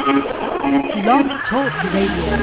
Blog Talk Radio.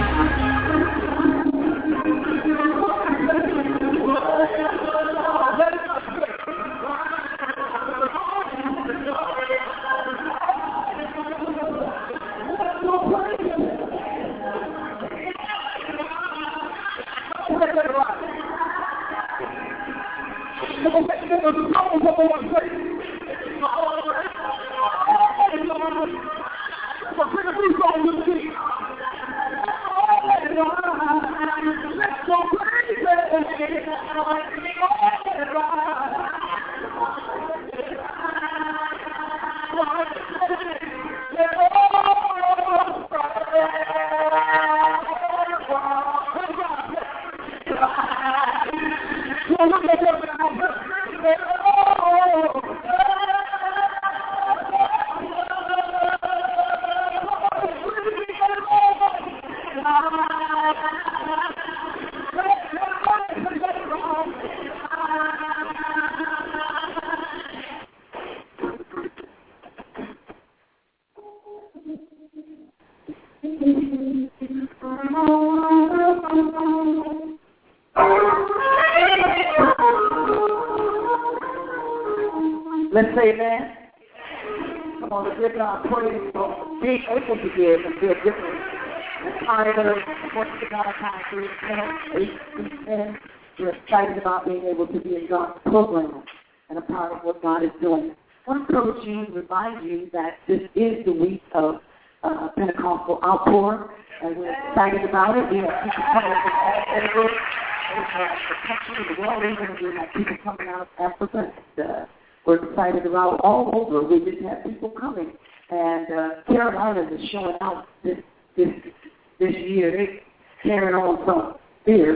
Let's say amen. Come on, let's give God praise for being able to give and be a difference. And tired of working God time through and we're excited about being able to be in God's program and a part of what God is doing. I want to encourage you and remind you that this is the week of Pentecostal outpour, and we're excited about it. We have people coming from all over. We have the country, the world, and we have people coming out of Africa. We're excited about all over. We just have people coming. And Carolina is showing out this year. They're carrying on some fierce.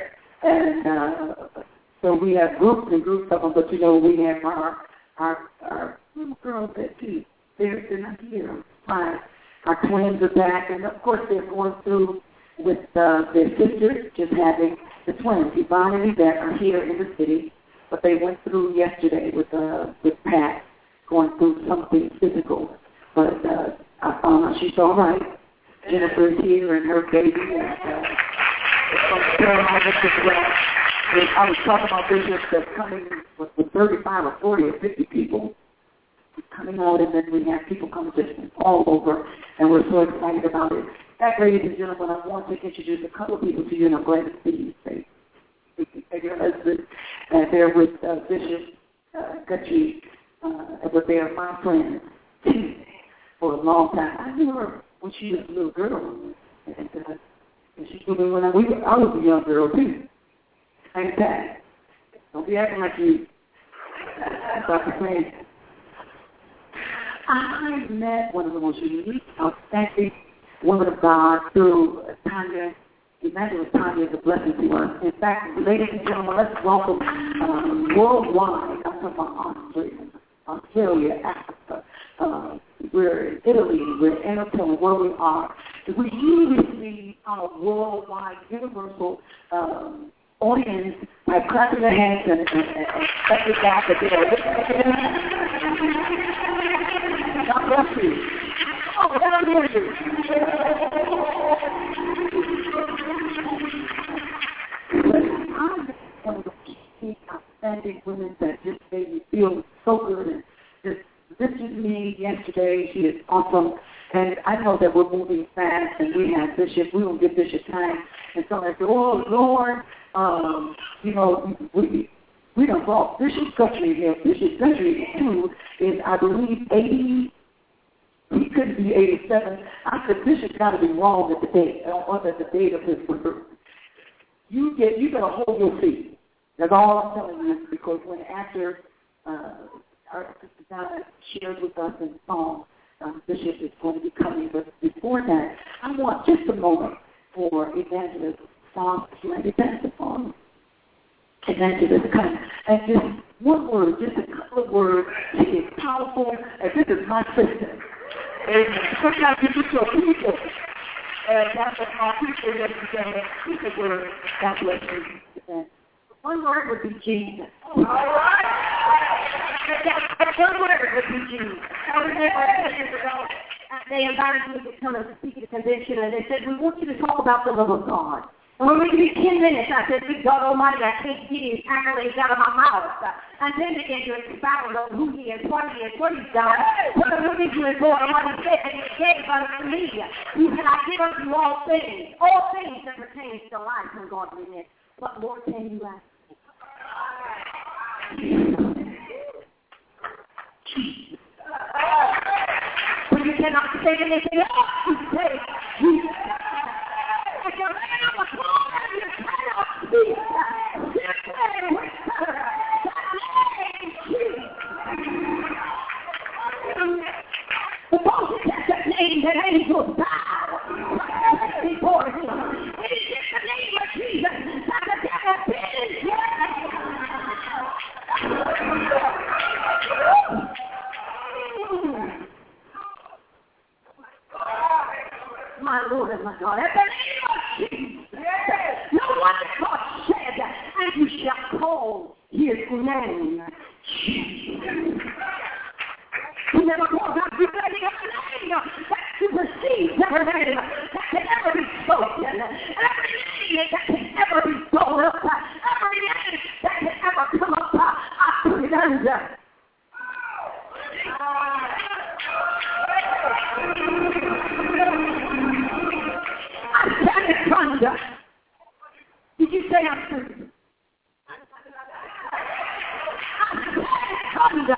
And so we have groups and groups of them, but you know, we have our little girls that too. They're not here. Our twins are back, and of course they're going through with their sisters, just having the twins, Yvonne and Yvette, are here in the city. But they went through yesterday with Pat, going through something physical. But I found out she's all right. Jennifer is here and her baby. And from Carolina as well. And I was talking about bishops that's coming with 35 or 40 or 50 people coming out, and then we have people coming just all over, and we're so excited about it. That, ladies and gentlemen, I want to introduce a couple of people to you, and I'm glad to see you today. Your husband, they're with Bishop Guthrie, but they are my friends for a long time. I knew her when she was a little girl, and she knew me when I was a young girl too. Ain't that? Don't be acting like you. Dr. Frank. I met one of the most unique, authentic women of God through Tanya. Evangelist Tanya is a blessing to us. In fact, ladies and gentlemen, let's welcome worldwide. I'm talking about Australia, Africa. We're in Italy. We're in Italy, where we are. We usually see our worldwide, universal audience by clapping their hands and thanking God that they are listening. God bless you. Oh, God bless you. I'm one of the key outstanding women that just made me feel so good and just visited me yesterday. She is awesome. And I know that we're moving fast, and we have Bishop. We don't give Bishop time. And so I said, oh, Lord, you know, we don't go. Bishop Guthrie here. Bishop Guthrie, too, is, I believe, 80. He could be 87. I said, Bishop's got to be wrong at the date, at the date of his birth. You better hold your feet. That's all I'm telling you, because when after our sister Donna shared with us in song, Bishop is going to be coming. But before that, I want just a moment for Evangelist Song to advance upon Evangelist come. And just one word, just a couple of words. She is powerful, and this is my sister. And sometimes you just so people. And that's what my people yesterday. Just a word. God bless you. One word would be Jesus. All right. One word would be Jesus. I remember years ago, they invited me to come and speak at a convention, and they said, we want you to talk about the love of God. And we're going to give you 10 minutes. I said, good God Almighty, I can't get these accolades out of my mouth. And then began to expound on who he is, what he is, what he's done, what the living to his Lord, and what he said, and he gave unto me. He said, I give unto you all things that pertain to life and godliness. What more can you ask? But you cannot say anything else. You say, Jesus. If you're laying on the floor, you cannot speak. The Bible says that name that angels bow before him. It is the name of Jesus that the devil bid. My Lord and my God, at the name of Jesus, no one God said, and you shall call his name. You never go about defending a name that supersedes every name that can ever be spoken, every name that can ever be brought up, every name that can ever come up. I put it under. I stand it under. Did you say I'm true? I stand it under.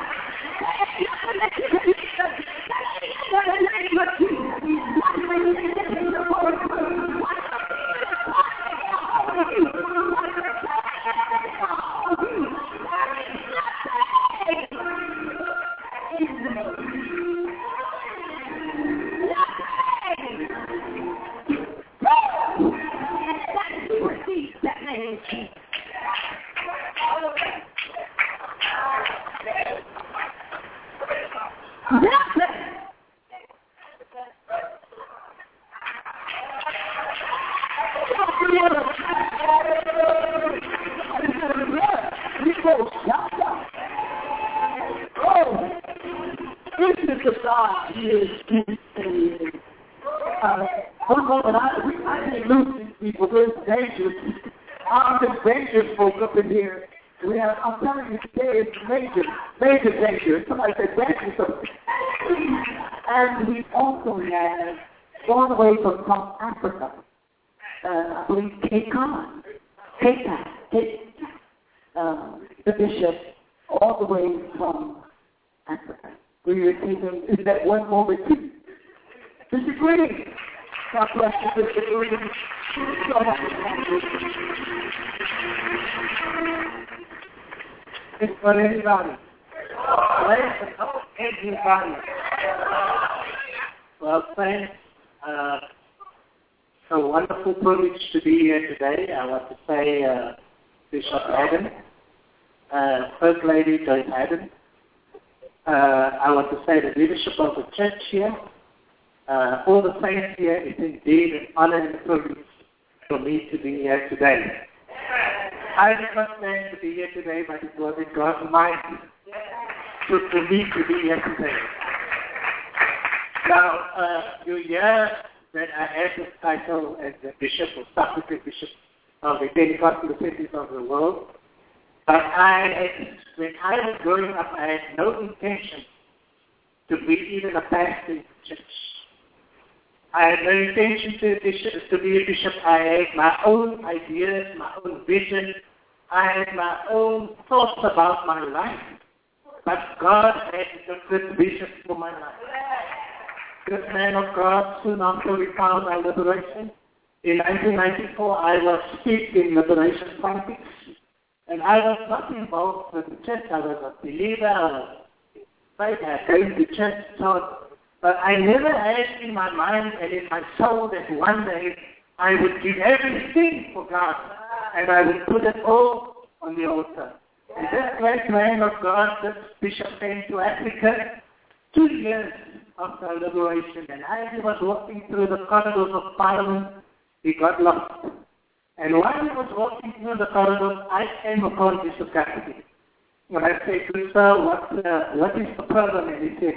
Folk up in here. We have, I'm telling you today, it's major danger. Somebody said danger. And we also have gone away from South Africa. I believe Cape Town, the bishop, all the way from Africa. We were taking, is that one moment too? Disagree. God bless you, Mr. It's for anybody. Anybody. Well, thanks. It's a wonderful privilege to be here today. I want to say Bishop Adam, First Lady Joyce Adam. I want to say the leadership of the church here. All the saints here, it's indeed an honor and a privilege for me to be here today. I never planned to be here today, but it was in God's mind for me to be here today. Now, you hear that I have the title as the Bishop or Substitute Bishop of the Pentecostal cities of the world. But when I was growing up, I had no intention to be even a pastor in the church. I had no intention to be a bishop. I had my own ideas, my own vision. I had my own thoughts about my life. But God had a good vision for my life. Good man of God, soon after we found our liberation, in 1994, I was speaking in liberation politics. And I was not involved with the church. I was a believer. I came to church, but I never had in my mind and in my soul that one day I would give everything for God and I would put it all on the altar. And this great man of God, this bishop, came to Africa 2 years after liberation, and as he was walking through the corridors of Parliament, he got lost. And while he was walking through the corridors, I came upon Bishop Cassidy. When I said to him, sir, what is the problem? And he said,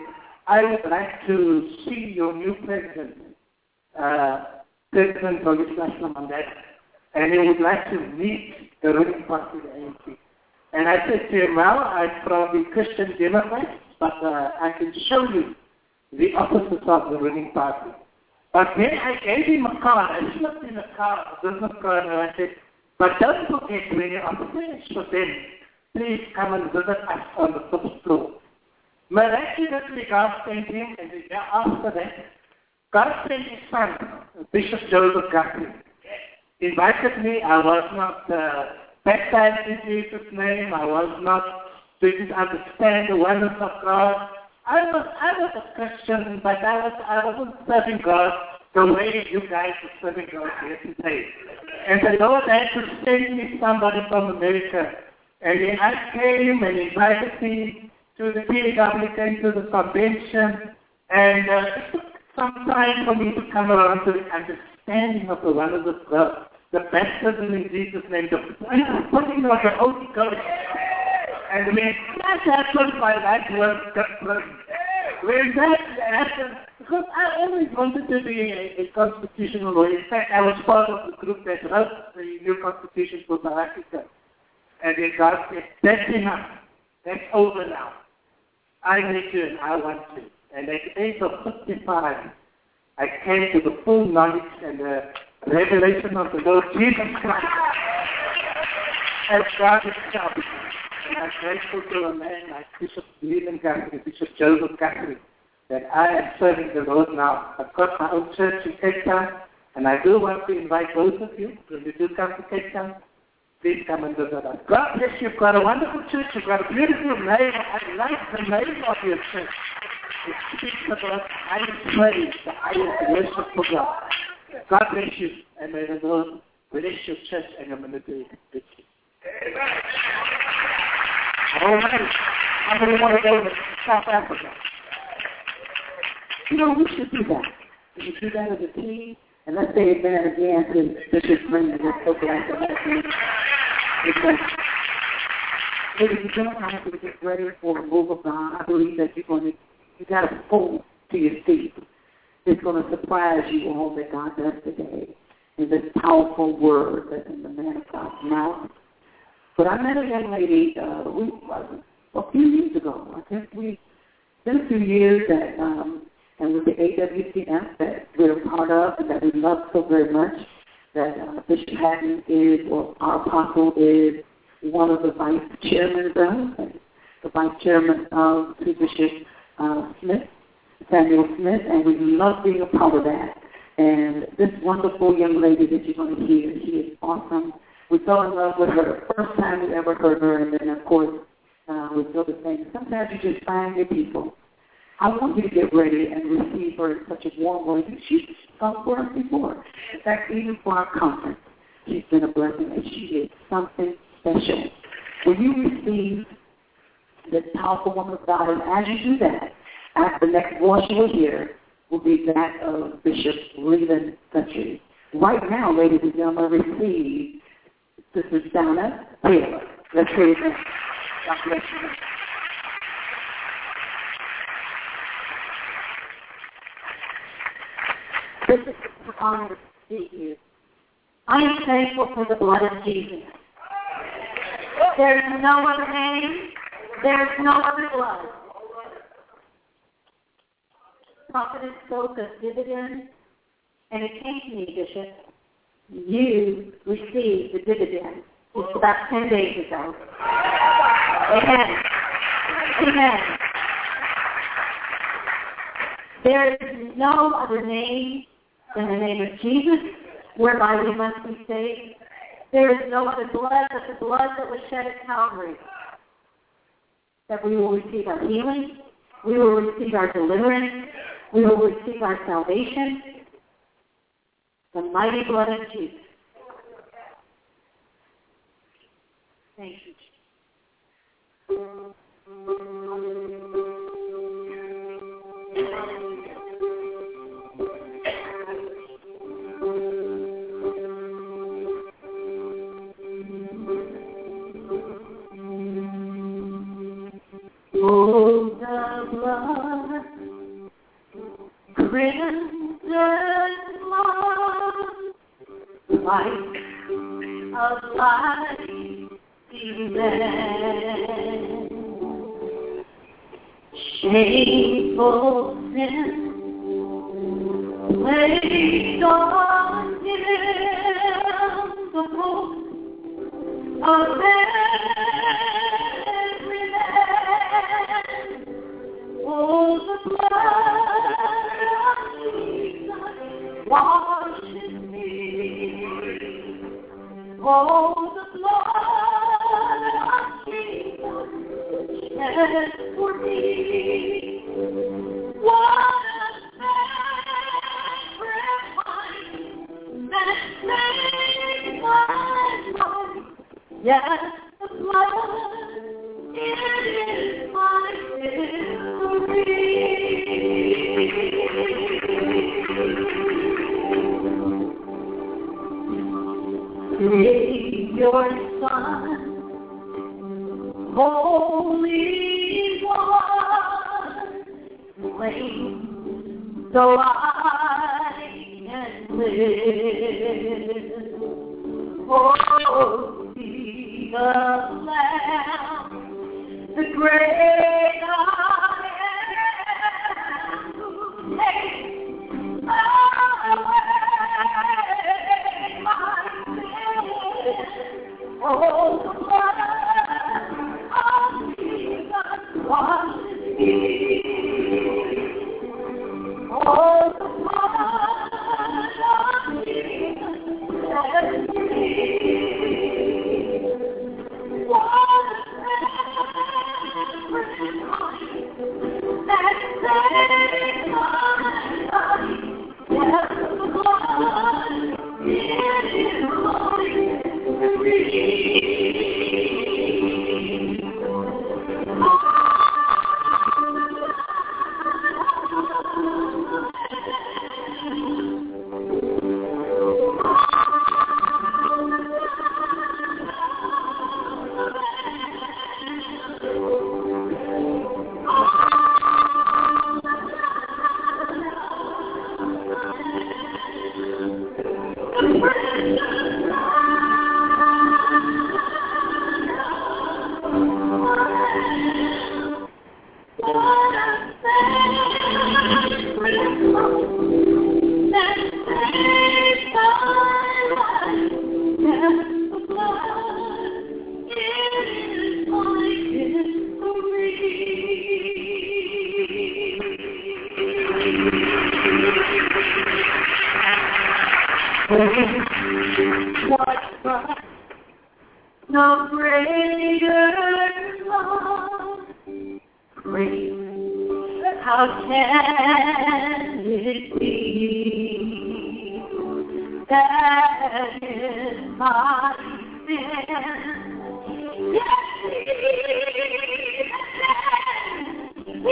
I would like to see your new president, President Golislas Mandela, and he would like to meet the ruling party, the ANC. And I said to him, well, I'm from the Christian Democrats, but I can show you the opposites of the ruling party. But then I gave him a card. I slipped in a card, a business card, and I said, but don't forget, when you are finished with them, please come and visit us on the 5th floor. Miraculously, God sent him, and the year after that, God sent his son, Bishop Joseph Guthrie. He invited me. I was not baptized in Jesus' name. I was not, didn't understand the oneness of God. I was a Christian, but I wasn't serving God the way you guys are serving God here today. And the Lord had to send me somebody from America. And then I came and invited me to the PW, came to the convention. And it took some time for me to come around to the understanding of the oneness of God, the baptism in Jesus' name, the putting of the Holy Ghost. And when that happened, my life was different. When that happened, because I always wanted to be a constitutional lawyer. In fact, I was part of the group that wrote the new constitution for South Africa. And then God said, that's enough. That's over now. I need to and I want to. And at the age of 55, I came to the full knowledge and the revelation of the Lord Jesus Christ as God himself. And I'm grateful to a man like Bishop Leland Guthrie, Bishop Joseph Guthrie, that I am serving the Lord now. I've got my own church in Cape Town, and I do want to invite both of you, when you do come to Cape Town, please come and visit us. God bless you. You've got a wonderful church. You've got a beautiful name. I like the name of your church. It speaks about the highest praise, the highest worship for God. God bless you, and may the Lord bless your church and your ministry. Bless you. Amen. All right. I'm going to want to go to South Africa. You know, we should do that. We should do that as a team. And let's say amen again to Bishop Green and let's go back to that. Ladies and gentlemen, I have to get ready for a move of God. I believe that you got to pull to your feet. It's going to surprise you all that God does today in this powerful word that's in the man of God's mouth. But I met a young lady a few years ago. I think it's been a few years that, and with the AWCF that we're a part of and that we love so very much, that Bishop Hatton is, or our apostle is, one of the vice chairmen of, the vice chairman of Bishop Smith, Samuel Smith, and we love being a part of that. And this wonderful young lady that you're going to hear, she is awesome. We fell in love with her the first time we ever heard her, and then, of course, we feel the same. Sometimes you just find your people. I want you to get ready and receive her in such a warm way. She's come for us before. In fact, even for our conference, she's been a blessing, and she is something special. When you receive this powerful woman of God, and as you do that, the next voice you will hear will be that of Bishop Leland Guthrie. Right now, ladies and gentlemen, receive Sister Donna Taylor. Let's hear it. God bless you. This is an honor to see you. I am thankful for the blood of Jesus. There is no other name. There is no other blood. Prophetess spoke of dividends, and it came to me, Bishop. You received the dividend about 10 days ago. Amen. Amen. There is no other name than the name of Jesus, whereby we must be saved. There is no other blood but the blood that was shed at Calvary, that we will receive our healing, we will receive our deliverance, we will receive our salvation, the mighty blood of Jesus. Thank you, Jesus. Oh, the blood light of life began. Shameful sin laid on him the hope of every man. Oh, the blood of Jesus washes me. Oh, the blood of Jesus shed for me. What a sacrifice that saved my life. Yes, the blood, it is my victory. Your Son, Holy One, slain so I can live. Oh, be the Lamb, the great I am, who takes away my sin. Oh, the blood of Jesus washes me. Oh, the blood of Jesus sets me. What a sacrifice that saved my life. Yes, the blood, it is my victory. No greater love, great, how can it be? That is my sin. Yes, he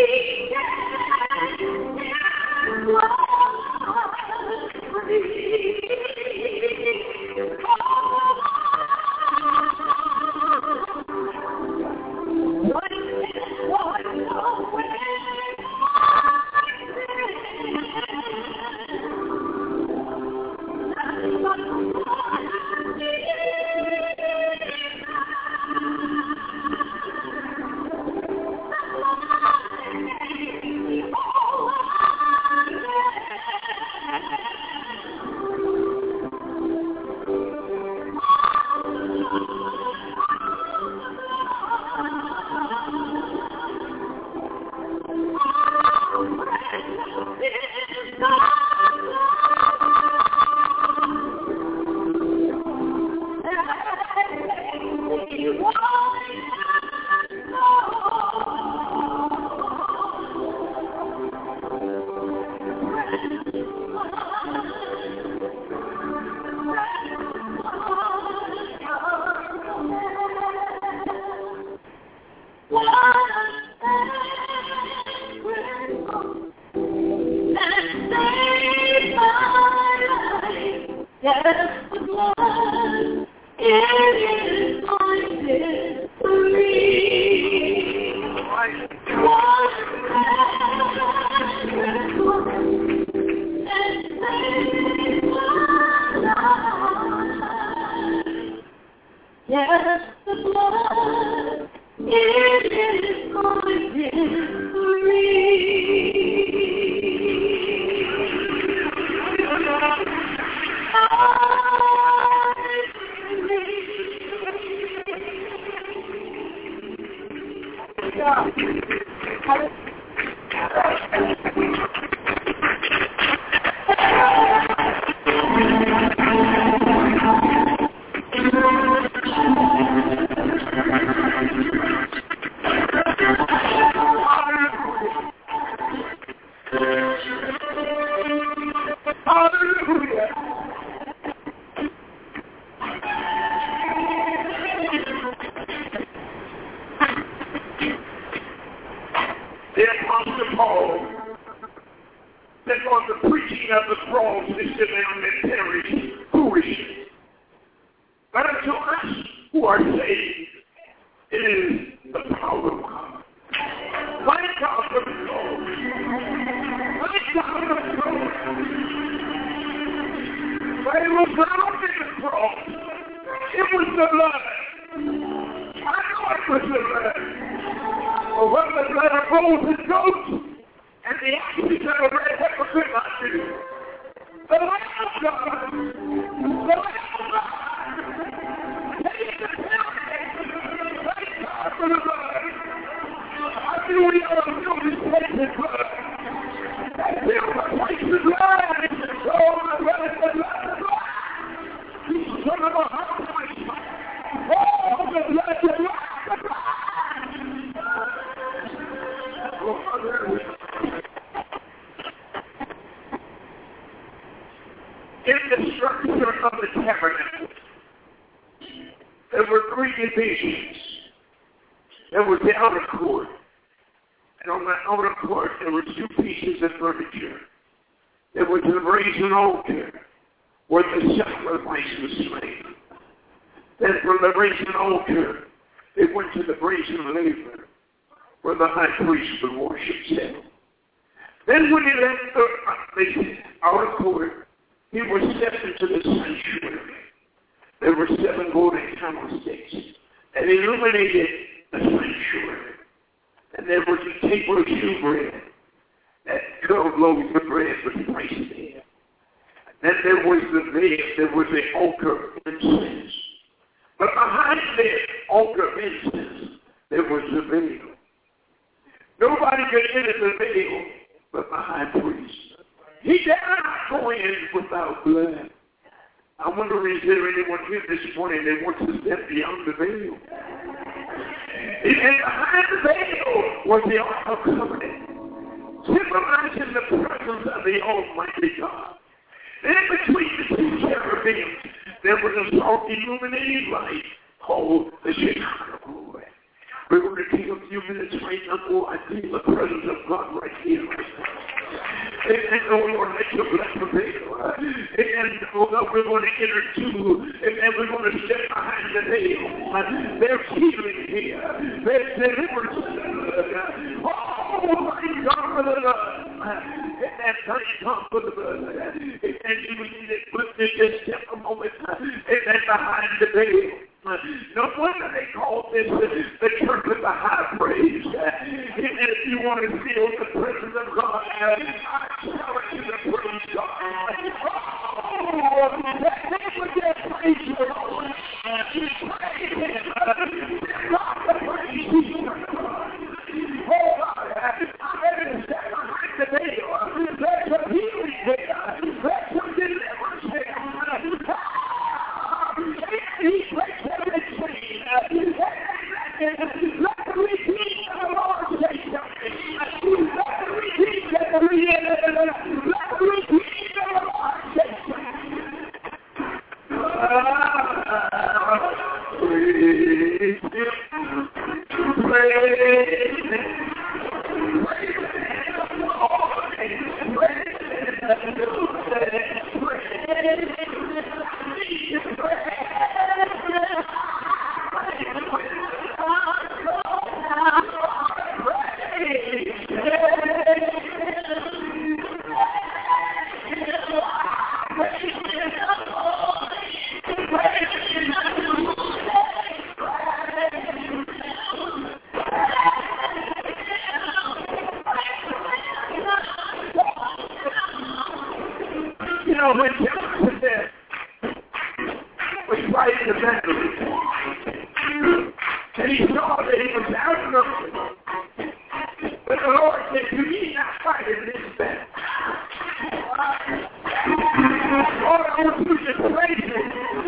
Lord, I want you to praise Him.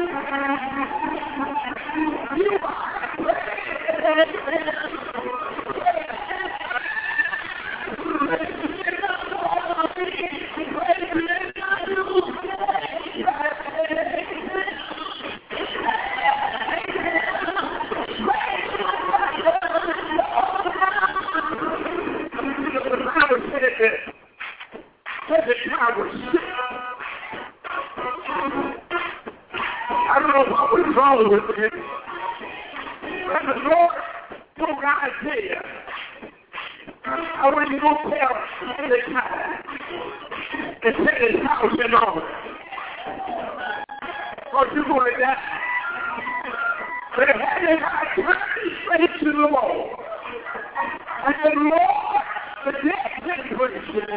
You are I don't know what was wrong with it. But the Lord told Isaiah, I want you to go tell Hezekiah and set his house in order. Or you're going to die. But Hezekiah turned his face to the Lord. And the Lord, the death situation,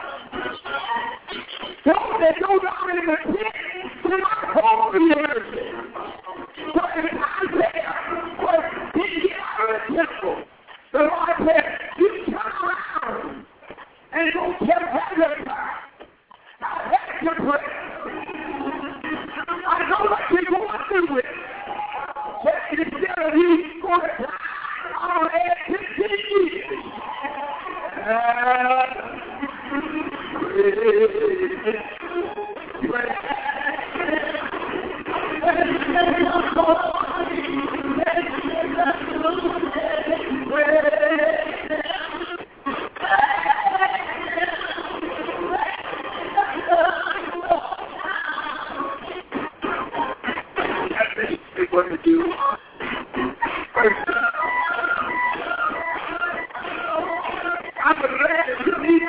don't they go down in the pit to my home in the earth. So in Isaiah, when he get out of the temple, the Lord said, you turn around and go tell Hezekiah, I had to pray. I know what you're going through with. But instead of you going to die, I'll add 15 years. What to do? I'm glad that you need it.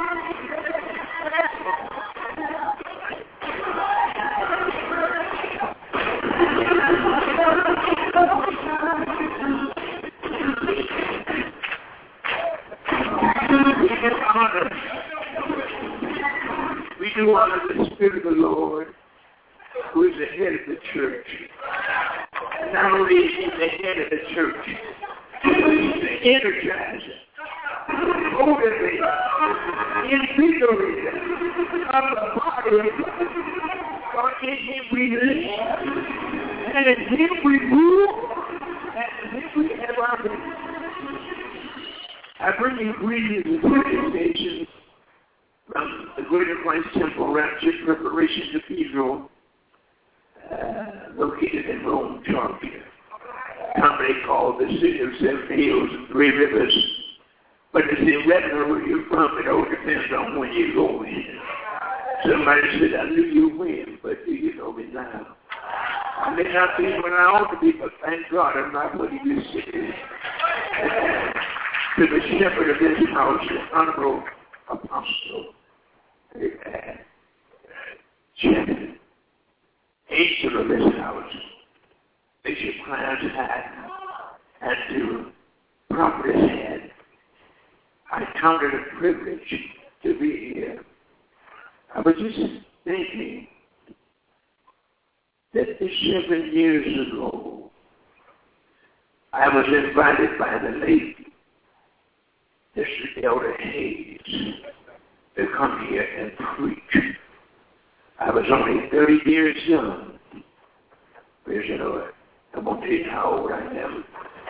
We do honor the Spirit of the Lord, who is the head of the church. Not only is he the head of the church, he's the energizer, motivator, invigorator of the body of Christ. For in him we live, and in him we move, and in him we have our being. I bring you greetings and salutations from the Greater Christ Temple Rapture Preparation Cathedral, located in Rome, Georgia. A company called the City of Seven Hills and Three Rivers. But it's irrelevant where you're from. It all depends on when you go in. Somebody said, I knew you when, but do you know me now? I may not be when I ought to be, but thank God I'm not what he used to be. To the shepherd of this house, the Honorable Apostle, Chairman, Angel of this house, Bishop Clarence Haddon, and to Prophetess Head, I count it a privilege to be here. I was just thinking that 7 years ago, I was invited by the late Mr. Elder Hayes to come here and preach. I was only 30 years young. Praise the Lord. I won't tell you how old I am.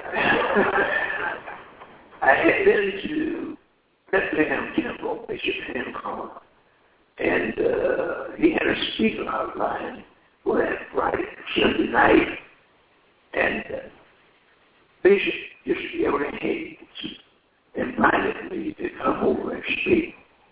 I had been to Bethlehem Temple, Bishop Hancock, and he had a speaker outline for that Friday, Sunday night, and Bishop Elder Hayes invited me to come over and speak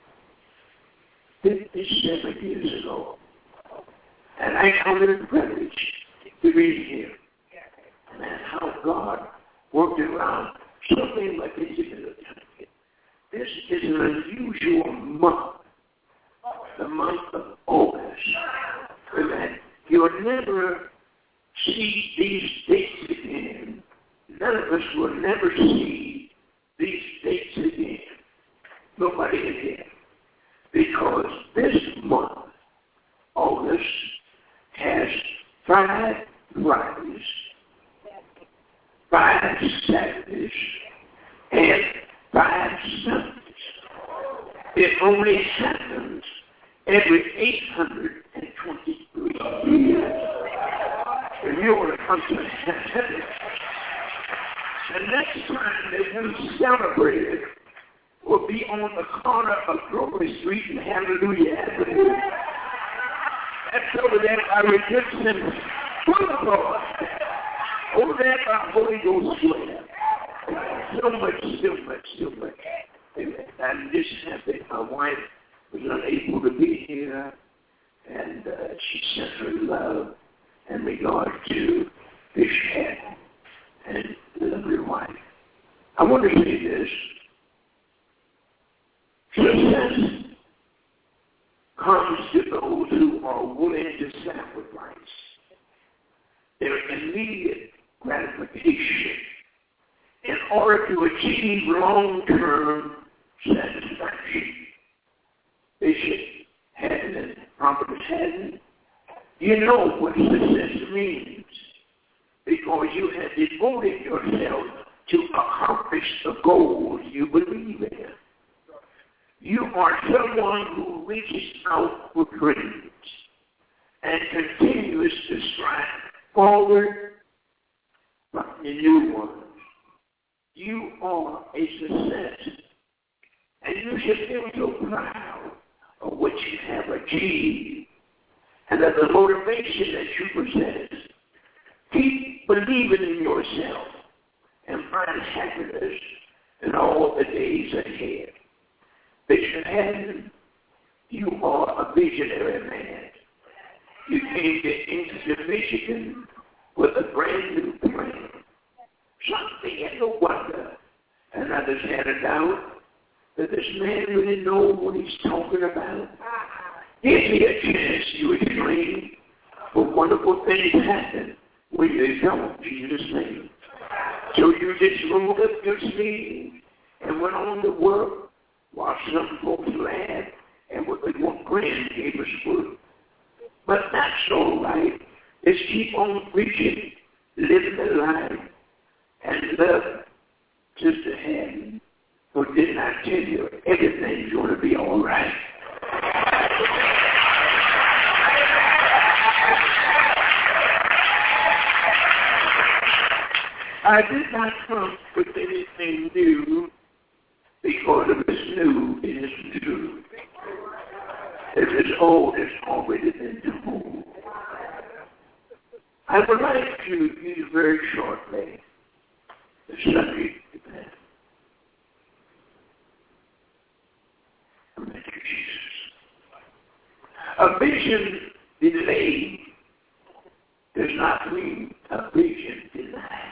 57 years ago. And I counted it a privilege to be here. And how God worked around something like this in the country. This is an unusual month, the month of August, that you'll never see these dates again. None of us will never see these dates again. Nobody again. Because this month, August, has 5 Fridays, 5 Saturdays, and 5 Sundays. It only happens every unto heaven. The next time that we celebrate it will be on the corner of Grove Street and Hallelujah Avenue. That's over there by Redemption Boulevard. Over there by Holy Ghost Square. So much. I'm just happy my wife was unable to be here, and she sent her love in regard to Bishop and the lovely wife. I want to say this. Success comes to those who are willing to sacrifice their immediate gratification in order to achieve long-term satisfaction. Bishop Haddon, Prophet Haddon, you know what success means because you have devoted yourself to accomplish the goals you believe in. You are someone who reaches out for dreams and continues to strive forward from the new ones. You are a success, and you should feel so proud of what you have achieved and of the motivation that you possess. Keep believing in yourself and find happiness in all the days ahead. Bishop Haddon, you are a visionary man. You came into Michigan with a brand new plan. Something had no wonder. And others had a doubt that this man really knows what he's talking about. Give me a chance, you would dream. For wonderful things happen when you don't, Jesus' name. So you just rolled up your sleeve and went on to work while some folks laughed and what they want grand gave us food. But that's all right. Let's keep on preaching, living the life, and love Sister Haddon. For didn't I tell you everything's going to be all right? I did not come with anything new because if it's new, it is new. If it's old, it's already been told. I would like to use very shortly the subject of that. Thank you, Jesus. A vision delayed does not mean a vision denied.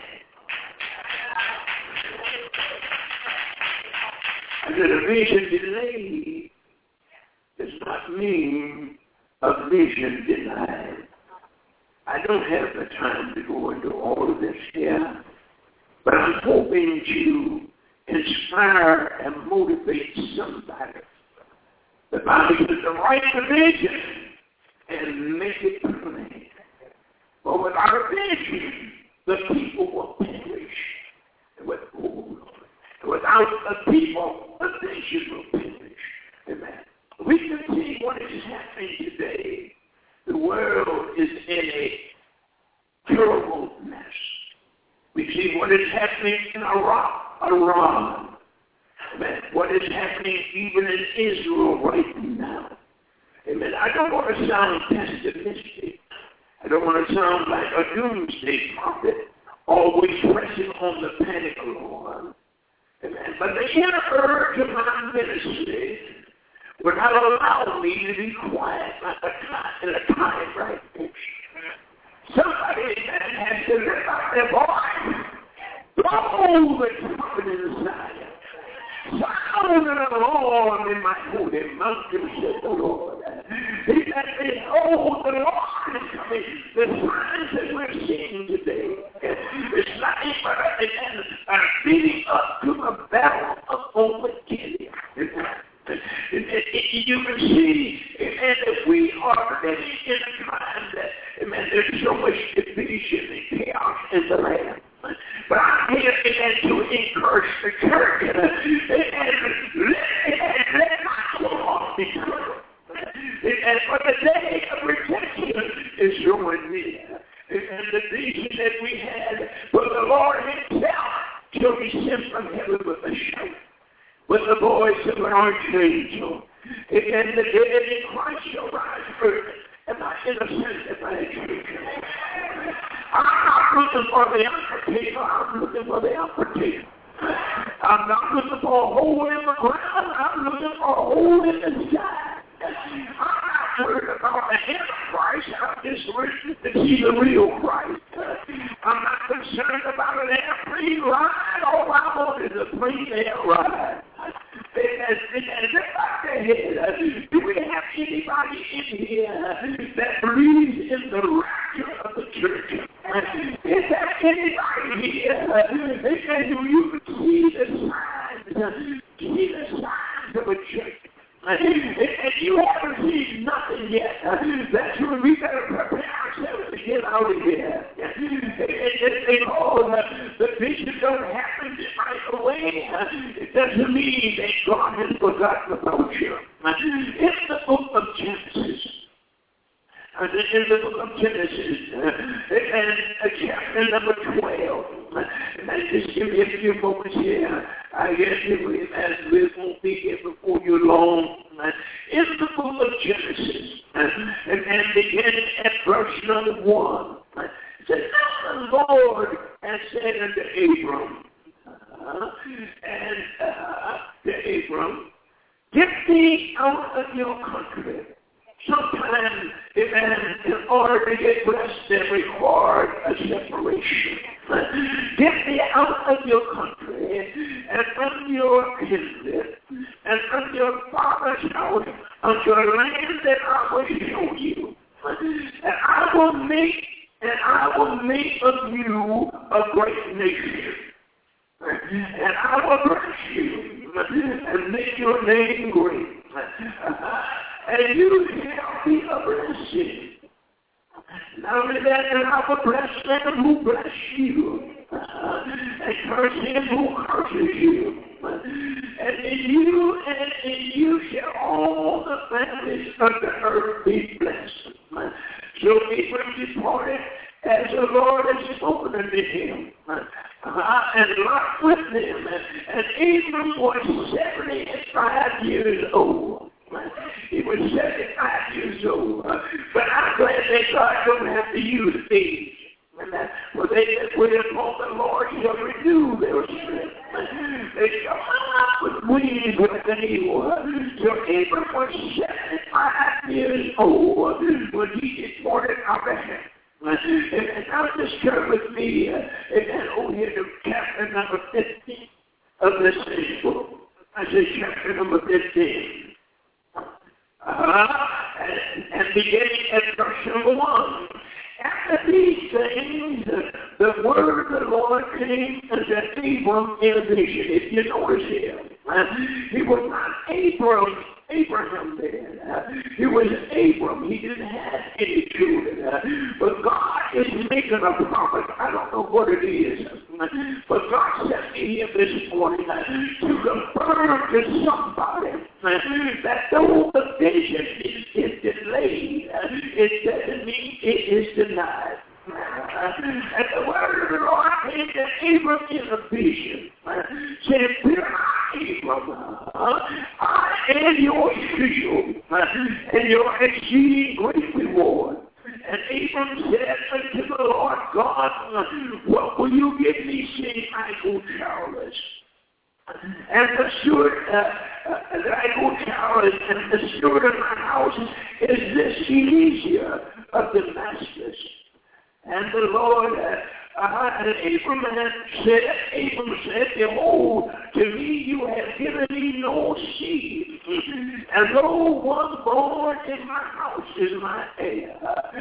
I said a vision delayed does not mean a vision denied. I don't have the time to go into all of this here, but I'm hoping to inspire and motivate somebody. The Bible says to write the vision and make it plain. But without a vision, the people will perish. Without the people, the nation will perish. Amen. We can see what is happening today. The world is in a terrible mess. We see what is happening in Iran. Amen. What is happening even in Israel right now. Amen. I don't want to sound pessimistic. I don't want to sound like a doomsday prophet, always pressing on the panic alarm. Amen. But the inner urge of my ministry would not allow me to be quiet in a time like this. Somebody that has to lift up their voice. Blow the trumpet inside. Sound an alarm in my holy mountain, said the Lord. He said, behold, the Lord is coming. The signs that we're seeing today, it's nothing but a beating up to the battle of Armageddon. You can see that we are living in a time that, there's so much division and chaos in the land. But I'm here to encourage the church and let my Lord be good. And for the day of rejection is drawing near. And the vision that from heaven with a shout, with the voice of an archangel. And the dead in Christ shall rise first. Am I in a sanctified church? I'm not looking for the opportunity. I'm looking for the opportunity. I'm not looking for a hole in the ground. I'm looking for a hole in the sky. I'm not worried about the Antichrist. I'm just wishing to see the real Christ. I'm not concerned about an airplane ride. All I want is a plain air ride. Do we have anybody in here that believes in the rapture of the church? Is there anybody here that you see the signs of a church? And you haven't seen nothing yet. That's when we better prepare ourselves to get out of here. The vision don't happen right away. It doesn't mean that God has forgotten about you. In the book of Genesis, in the book of Genesis, and chapter number 12. And just give me a few moments here. I guess we won't be here before you long. In the book of Genesis, and beginning at verse number 1, it says, now the Lord has said unto Abram, to Abram, get thee out of your country. Sometimes, in order to get blessed, it requires a separation. Get thee out of your country, and from your kindred, and from your father's house, unto a land that I will show you. And I will make of you a great nation. And I will bless you, and make your name great. And you shall be a blessing. Not only that, and I will bless them who bless you, and curse him who curses you. And in you shall all the families of the earth be blessed. So Abram departed as the Lord had spoken unto him, and Lot with him. And Abram was 75 years old. He was 75 years old. But I'm glad that God don't have to use age. For they that wait upon the Lord shall renew their strength. They shall mount up with wings like an eagle. So Abram was 75 years old when he departed out of heaven. And now just turn with me over here to chapter number 15 of this same book. I say chapter number 15. And beginning at verse number 1. After these things, the word of the Lord came unto Abram in a vision. If you notice here, he was not Abraham then. He was Abram. He didn't have any children. But God is making a promise. I don't know what it is. But God sent me here this morning to confirm to somebody that though the vision is delayed, it doesn't mean it is denied. And the word of the Lord came to Abram in a vision, saying, fear not, Abram, I am your shield, and your exceeding great reward. And Abram said unto the Lord God, what will you give me, seeing I go childless? And the steward, I go childless, and the steward of my house is this Eliezer of Damascus. And the Lord, Abram said, behold, to me you have given me no seed, and no one born in my house is my heir.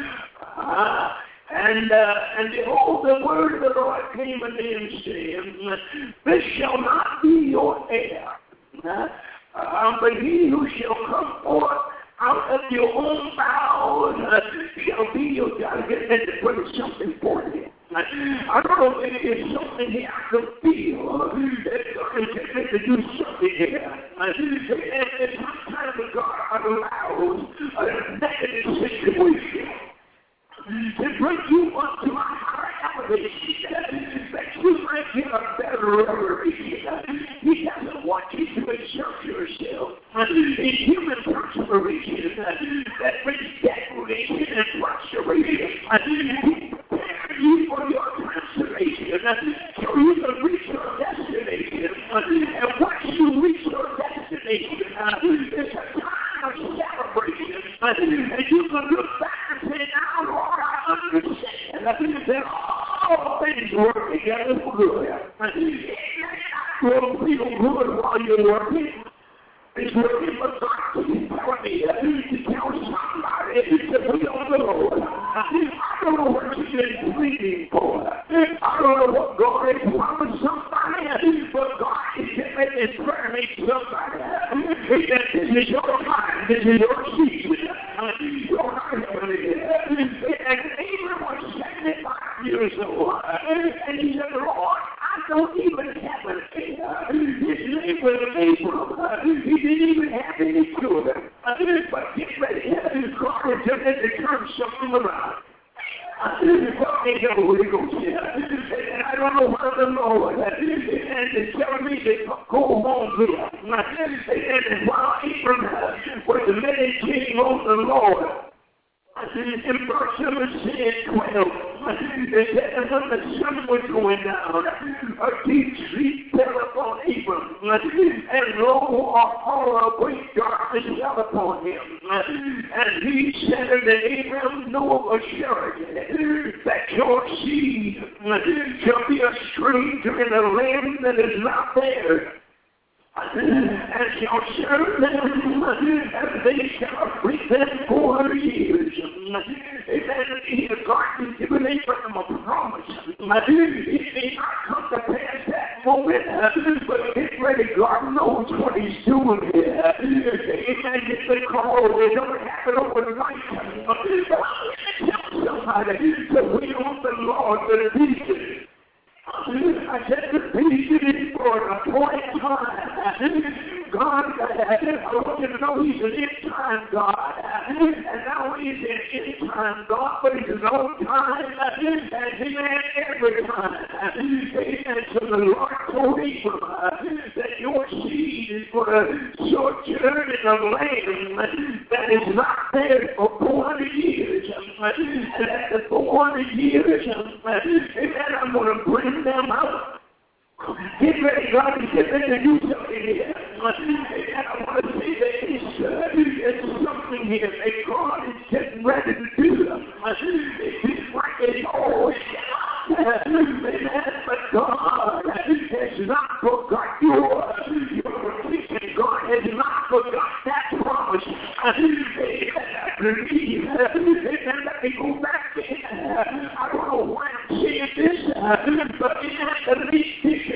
And behold, the word of the Lord came unto him, saying, this shall not be your heir, but he who shall come forth out of your own bowels shall be your God. Get ready to put something for you. I don't know if it is something here I can feel. It's going to do something here. And sometimes God allows a negative situation to bring you up to a higher elevation that you might get a better revelation. He doesn't want you to exert yourself in human perseveration that brings declaration and frustration. He prepared you for your transformation so you can reach your destination. And once you reach your destination, it's a time of celebration. And you can look back and say, now, Lord, I understand that all things work together for good. You will feel good while you're working. It's working for God to tell me, to tell somebody that we don't know. I don't know what you've been pleading for. I don't know what God has promised somebody, but God is getting in front of me somebody. This is your time. This is your season. You're not going to get it. And Abraham was 75 years old. And he said, Lord, I don't even have an heir. His name was Abram. He didn't even have any children. But get ready. God is going to turn something around. I don't know what the Lord and telling me to go home here. And while Abraham was meditating on the Lord, in verse 17 and 12, it said, when the sun was going down, a deep sleep fell upon Abram, and lo, a great darkness fell upon him. And he said unto Abram, know of a surety that your seed shall be a stranger in a land that is not theirs. And shall serve them, and they shall afflict them 400 years. Amen. He has gotten given Abraham a promise. It may not come to pass that moment, but get ready. God knows what He's doing here. Amen. It's the call. It don't happen overnight. Tell somebody to wait on the Lord for the reason. I said the peace is for a appointed time. God, I want you to know He's an in-time God. And now He's an in-time God, but He's an on-time, and He had every time. And so the Lord told Abraham that your seed is going to sojourn in a land that is not there for 400 years. And after 400 years, and I'm going to bring them out. Get ready, God is getting ready to do something here. And I want to say that it's something here that God is getting ready to do. It's like it's always but God has not forgot your petition. God has not forgot that promise. I believe. And let me go back. I don't know why I'm saying this, but it's at least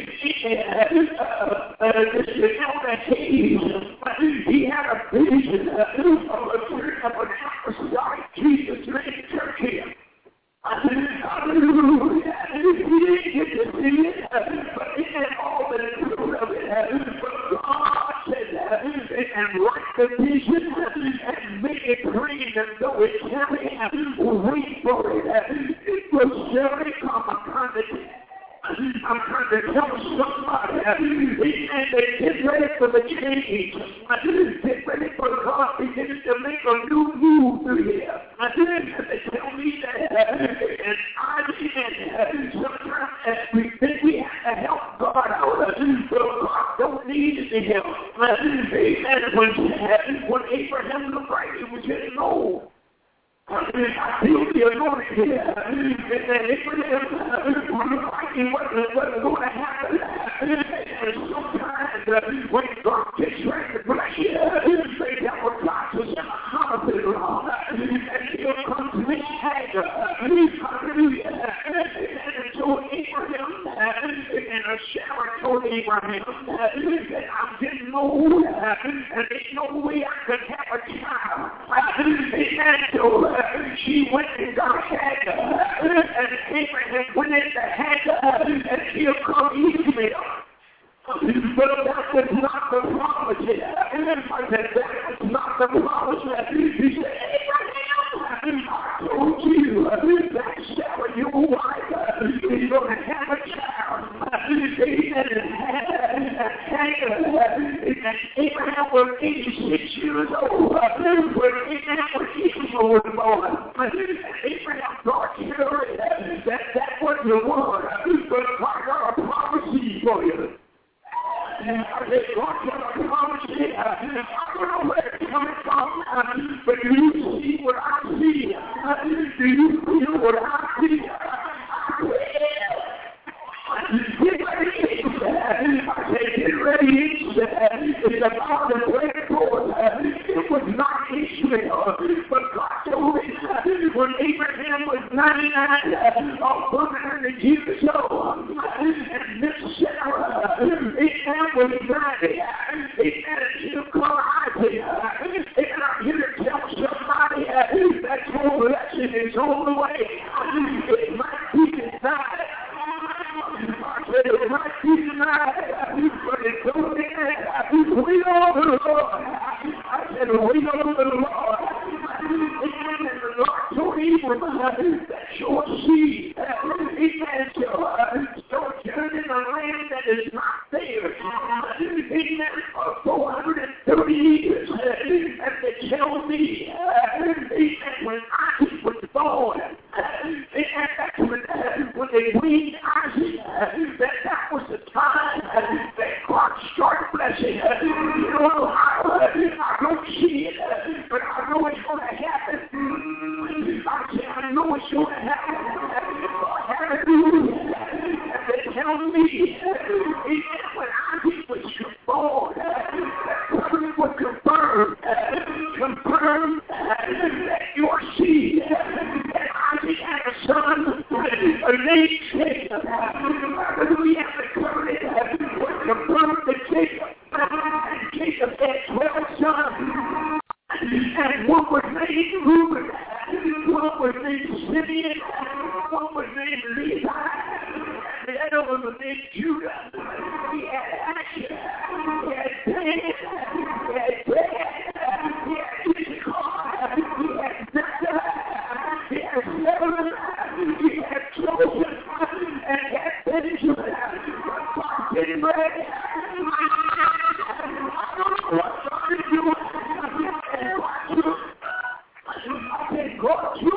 he had a vision of an apostolic Jesus in Turkey. Hallelujah. He didn't get to see it, but he had all the fruit of it. But God said, and write the vision and make it plain, and though it can't wait for it. It will surely come upon it. I'm trying to tell somebody, and they get ready for the change. Get ready for God beginning to make a new move through here. They tell me that, and I sometimes we think we have to help God out, but God don't need any help. And when Abraham looked like he was getting old, I feel the anointing here. And Abraham wasn't going to happen. And sometimes when God gets ready to bless you, they devil tries to send a counterfeit along. And he'll come to me, hallelujah. And so Abraham and Sarah told Abraham that I'm getting old and there's no way I could have a child. And so she went and got Hagar, and Abraham went into Hagar, and she'll come easily. But that was not the promise yet. I said, that was not the promise yet. He said, Abraham, I told you that Sarah, your wife, is going to have a child. Abraham was 86 years old. When Abraham was evil with the Lord. Abraham thought that wasn't the one. But I got a promise for you. I said, God, I promise you. I don't know where it's coming from, but do you see what I see? Do you feel what I see? Get ready. I said, get ready. It's about the bread forth. It was not Ishmael, but God told me when Abraham was 99 or 100 years old, and Miss Sarah, Abraham was 90. Amen. You call Isaac. And I'm here to tell somebody that your blessing is on the way. It might be denied. I said it might be denied, but it's on the end. Wait on the Lord. I said wait on the Lord. And the Lord told Abraham that your seed, amen, shall turn in a land that is not theirs. Amen, for 430 years. And they tell me, amen, when Isaac was born, when they weaned Isaac, that was the time that God started blessing. You know, I don't see it, but I know it's going to happen. I say, I know it's going to happen. Hallelujah. And they tell me, when Isaac was born, that covenant was confirmed that your seed, that Isaac had a son, named Jacob. Hallelujah. The covenant was confirmed to Jacob. And Jacob had 12 sons. And one was named Reuben, one was named Simeon, one was named Levi, and the other one was named Judah. He had Asher, he had Dan, he had Brad, he had Issachar, he had Zebulun, he had Zebulun, he had Joseph, and he had Benjamin. God getting ready. I don't know what God is doing. God, you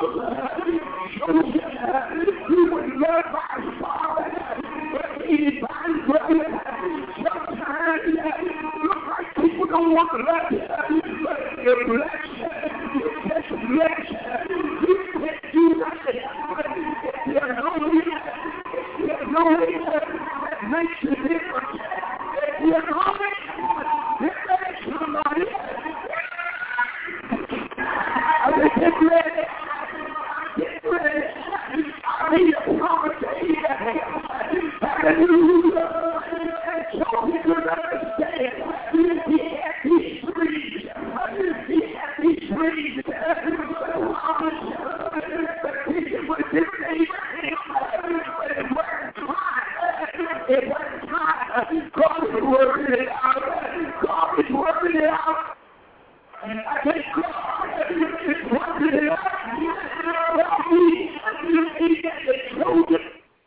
were loved by his father, but he by his brother. Sometimes it looks like people don't want to love you, but you're blessed. You're just blessed. You can't do nothing. You're lonely. You're lonely. That makes a difference. You're lonely. It makes somebody. Get ready. Get ready. I need a promise to Abraham. Hallelujah. And so he could understand. He had these dreams. He had these dreams. The promise that he was given Abraham. But it wasn't time. It wasn't time. God is working it out. God is working it out. I thank God is working it out. He got the children.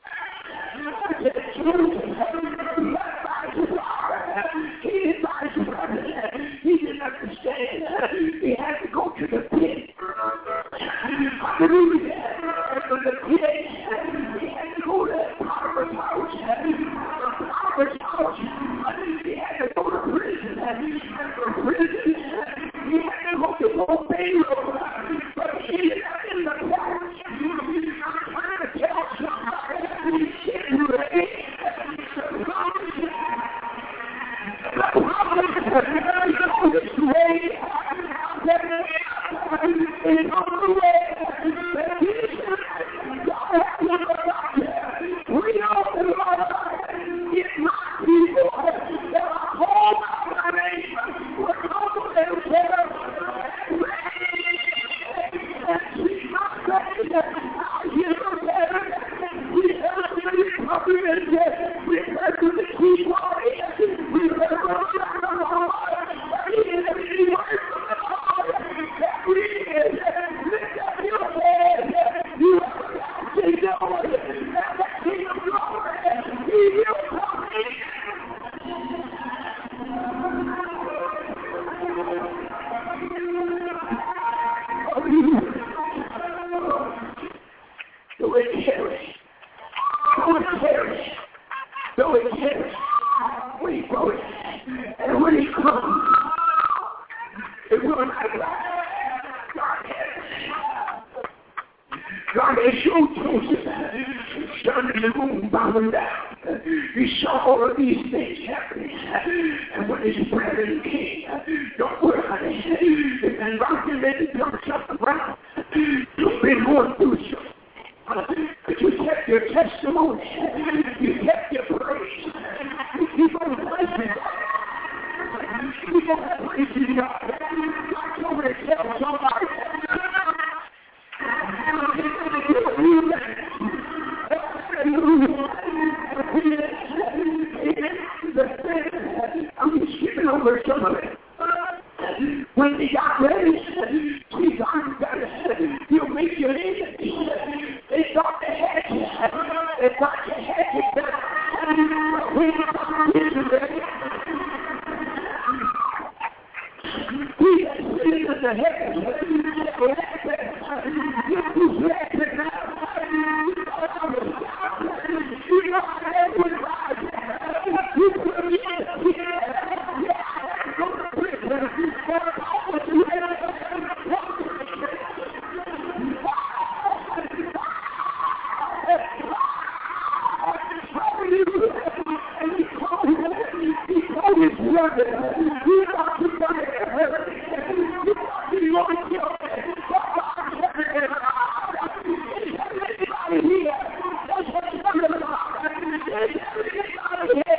He didn't understand. He had to go to the pit. Hallelujah. To the pit. He had to go to Potiphar's house. Potiphar's house. He had to go to prison. And from prison, he had to go to Pharaoh. But he is in the palace. I'm trying to tell somebody. He's getting ready. The promise is ready. It's on the way. We know the Lord is not people that are called by my name. We're called themselves. And she's not ready. I'll give her better. We have to be covered. We have to be keyboard. We have to run around the Lord. He is every word from the Lord. Every is. Lift up your head. You have to say no. And the King of glory. He will come. it carry. Go it carry. Go it carry. When he go it. And when he comes, it will not last. God has showed Joseph standing in the room bowing down. He saw all of these things happening. And when his brethren came, don't worry, honey. If an rocket made the jump up around, you've been going through something. But you kept your testimony. You kept your praise. You keep on praising God. You keep on praising God. God told me to tell somebody. I'm skipping over some of it. When he got ready, he's got it. You'll make your enemies. They thought they had you. They thought you had you down. When he got ready, he has seen in the heavens. You're laughing now. You know how that would rise. You put me in. Go to prison. He told his brother, you're not to die. You want to kill me. Anybody here? That's what you're talking about. Anybody here?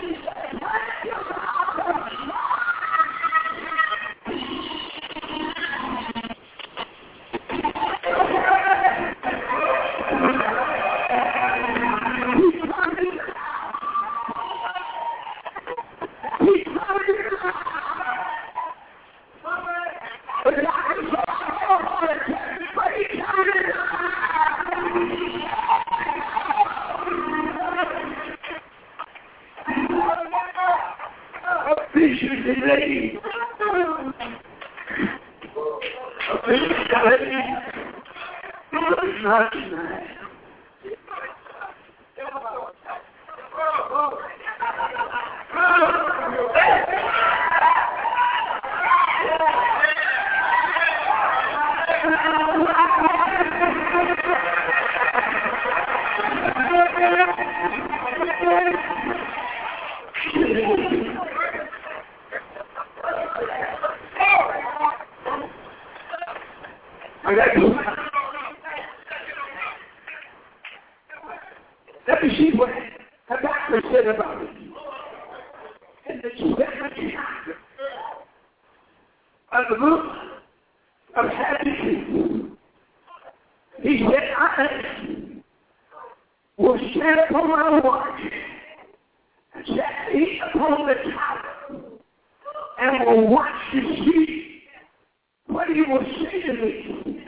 Let me see what the doctor said about it. In the 7th chapter of the book of Habakkuk, he said, I will stand upon my watch and set me upon the tower and will watch to see what he will say to me.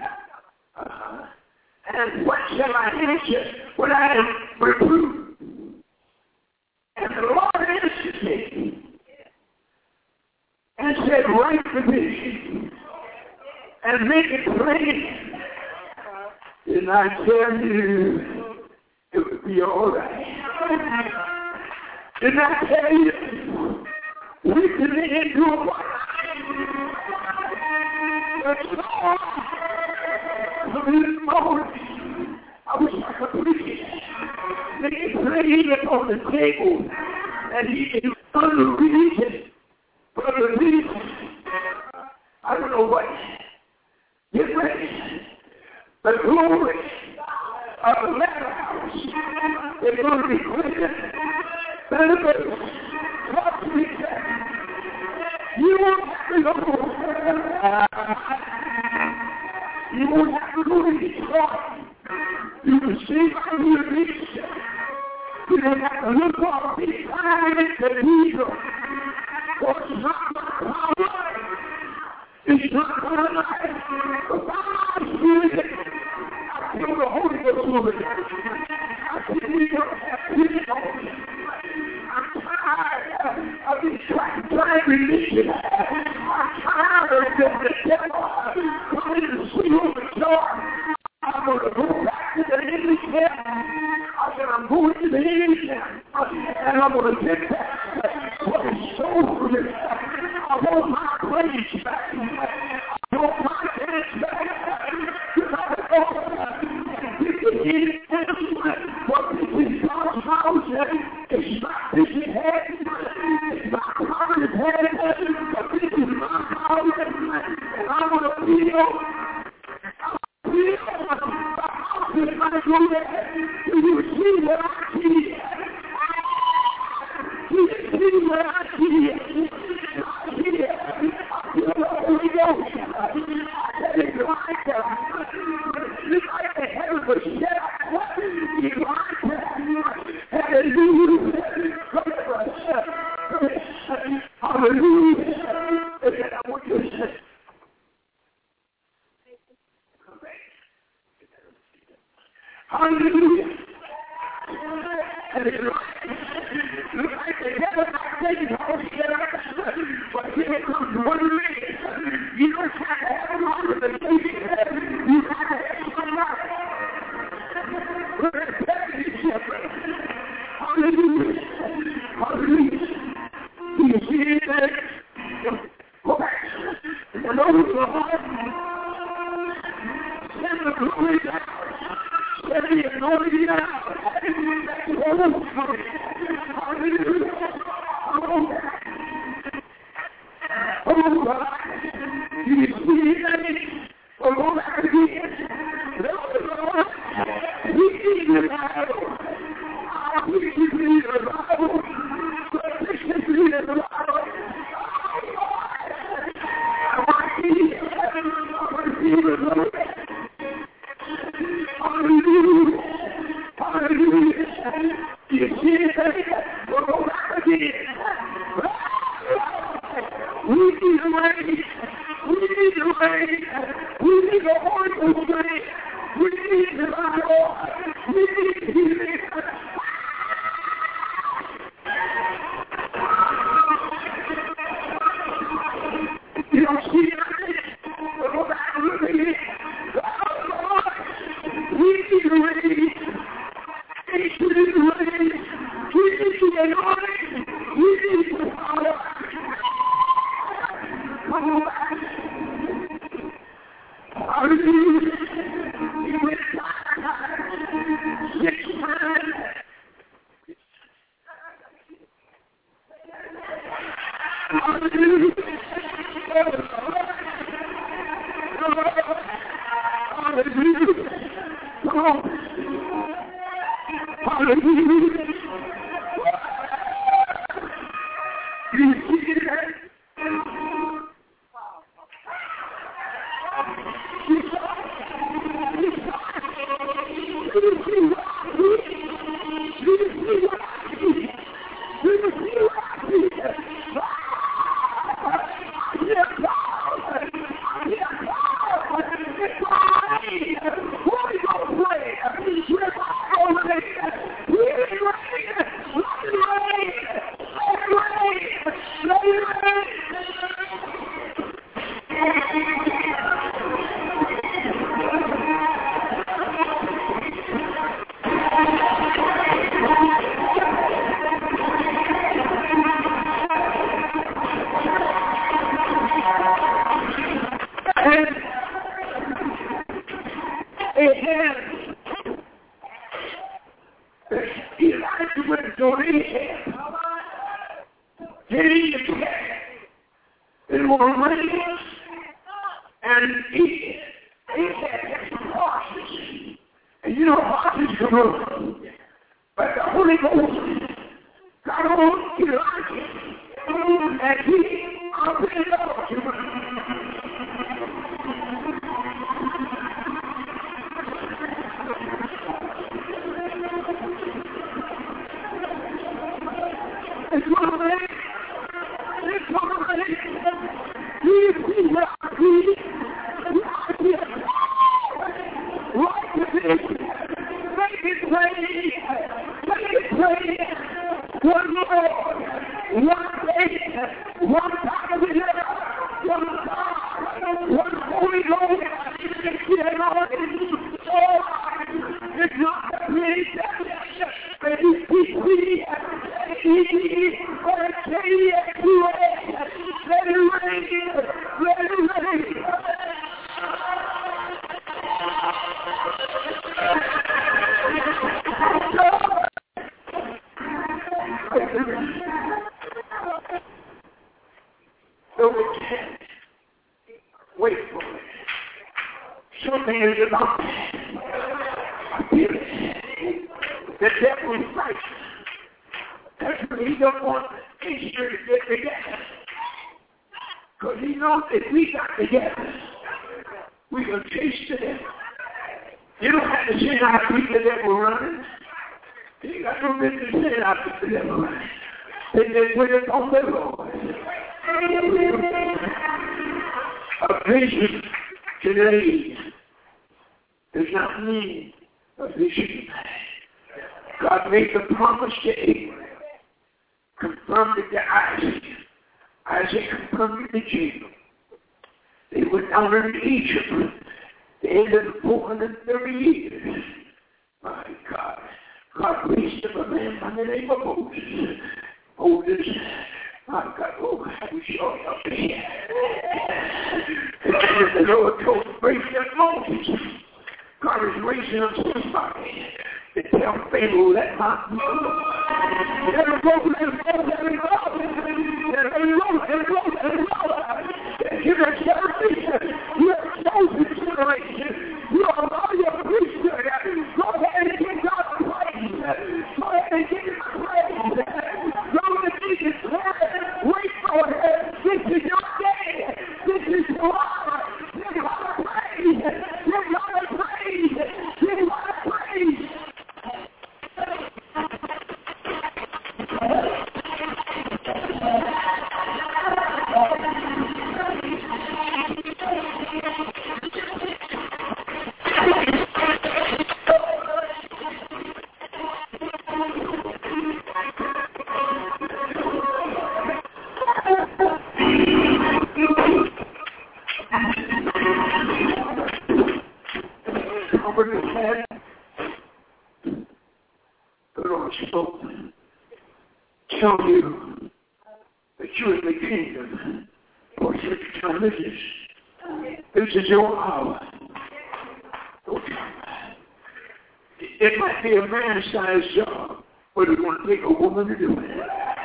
And what shall I answer when I am reproved? And the Lord answered me and said, write the vision and make it plain. And I tell you, it would be all right. Did I tell you, we can into a life. This morning, I wish I could preach it. They played it on the table, and he was unreason. But the reason, I don't know what. Get ready. The glory of the latter house is going to be greater than the first. What we say? You won't have to go. You won't have to go to Detroit. You can see by your reach. You don't have to look off behind the eagle. For it's not my power. It's not my life. But God's spirit. I feel the Holy Ghost moving. I feel you. I'm tired of these trying religion. I'm tired of the devil coming to see over the door. I'm going to go back to the English go into the end, and I'm going to get back what is sold for me. I want my praise back. I want my dance back. What is God's house? It's not this head. It's not God's head. But this is my house. And I'm going to feel the house is going to go there. Do you see what I see? Do you see what I see? I see it. I feel the Holy Ghost. It's like the heavens were shut up. Hallelujah. Hallelujah. I want you to say, hallelujah. And it's like the heavens are taking all shut up. But here comes one man. You don't have to have a lot of the nation. You have to have somebody. Hallelujah. Hallelujah. Do you see it? Go back. And over the heart. Send the glory down. Send the anointing down. Hallelujah. Hallelujah. Oh, God. Do you see it? Oh, go back again. Lord, we need the Bible. We need the Bible. We need the Bible. I want to see it. I want to see the Lord. Hallelujah. Hallelujah. Do you see it? We'll go back again. We need the rain. We need the rain. We need the Holy Ghost rain. We need the Bible. We need healing. You don't see it? We'll go back and look at it. Oh, Lord. We need the rain. We need the rain. We need the anointing. We need the power. Come back. Hallelujah. You went back 6 times. Hallelujah. Hallelujah. Come on. Hallelujah. You see that? I feel it. The devil is right. That's why he don't want Easter to get together. Because he knows if we got together, we can chase the devil. You don't have to say how to keep the devil running. You got no business saying how to keep the devil running. They just put it on the Lord. A vision today does not mean a vision. God made the promise to Abraham, confirmed it to Isaac. Isaac confirmed it to Jacob. They went down into Egypt. They ended 430 years. My God. God raised up a man by the name of Moses. Moses, my God, oh, I was showing up here. And the Lord told him, raise up Moses. God is raising up somebody to tell Pharaoh that my people. Let him go, let him go, let him go. Let him go, let him go, let him go. You're a generation. You're a chosen generation. You are all your priesthood. Go ahead and give God praise. Go ahead and give Him praise. Go ahead and give Him praise. Wait for it. This is your day. This is your hour. Give God praise. Give God praise. Give God praise. The Lord spoke, tell you that you're in the kingdom for such a time as this. This is your hour. It might be a man-sized job, but it won't take a woman to do it.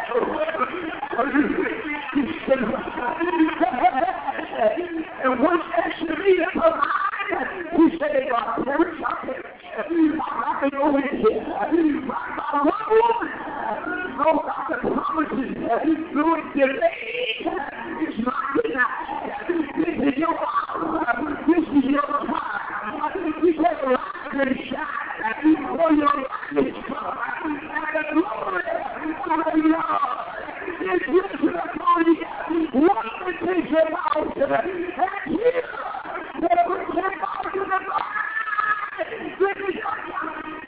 And once that's the meat of her mind, we say, God, perish, I perish. I can go in here. One woman. No, God, the promises, no delay. It's not denied. This is your hour. This is your time. We take a rise and shine. For your light is come. And the glory of the Lord is risen upon you. What would take you out? And here, they would take out to the body. This is your time.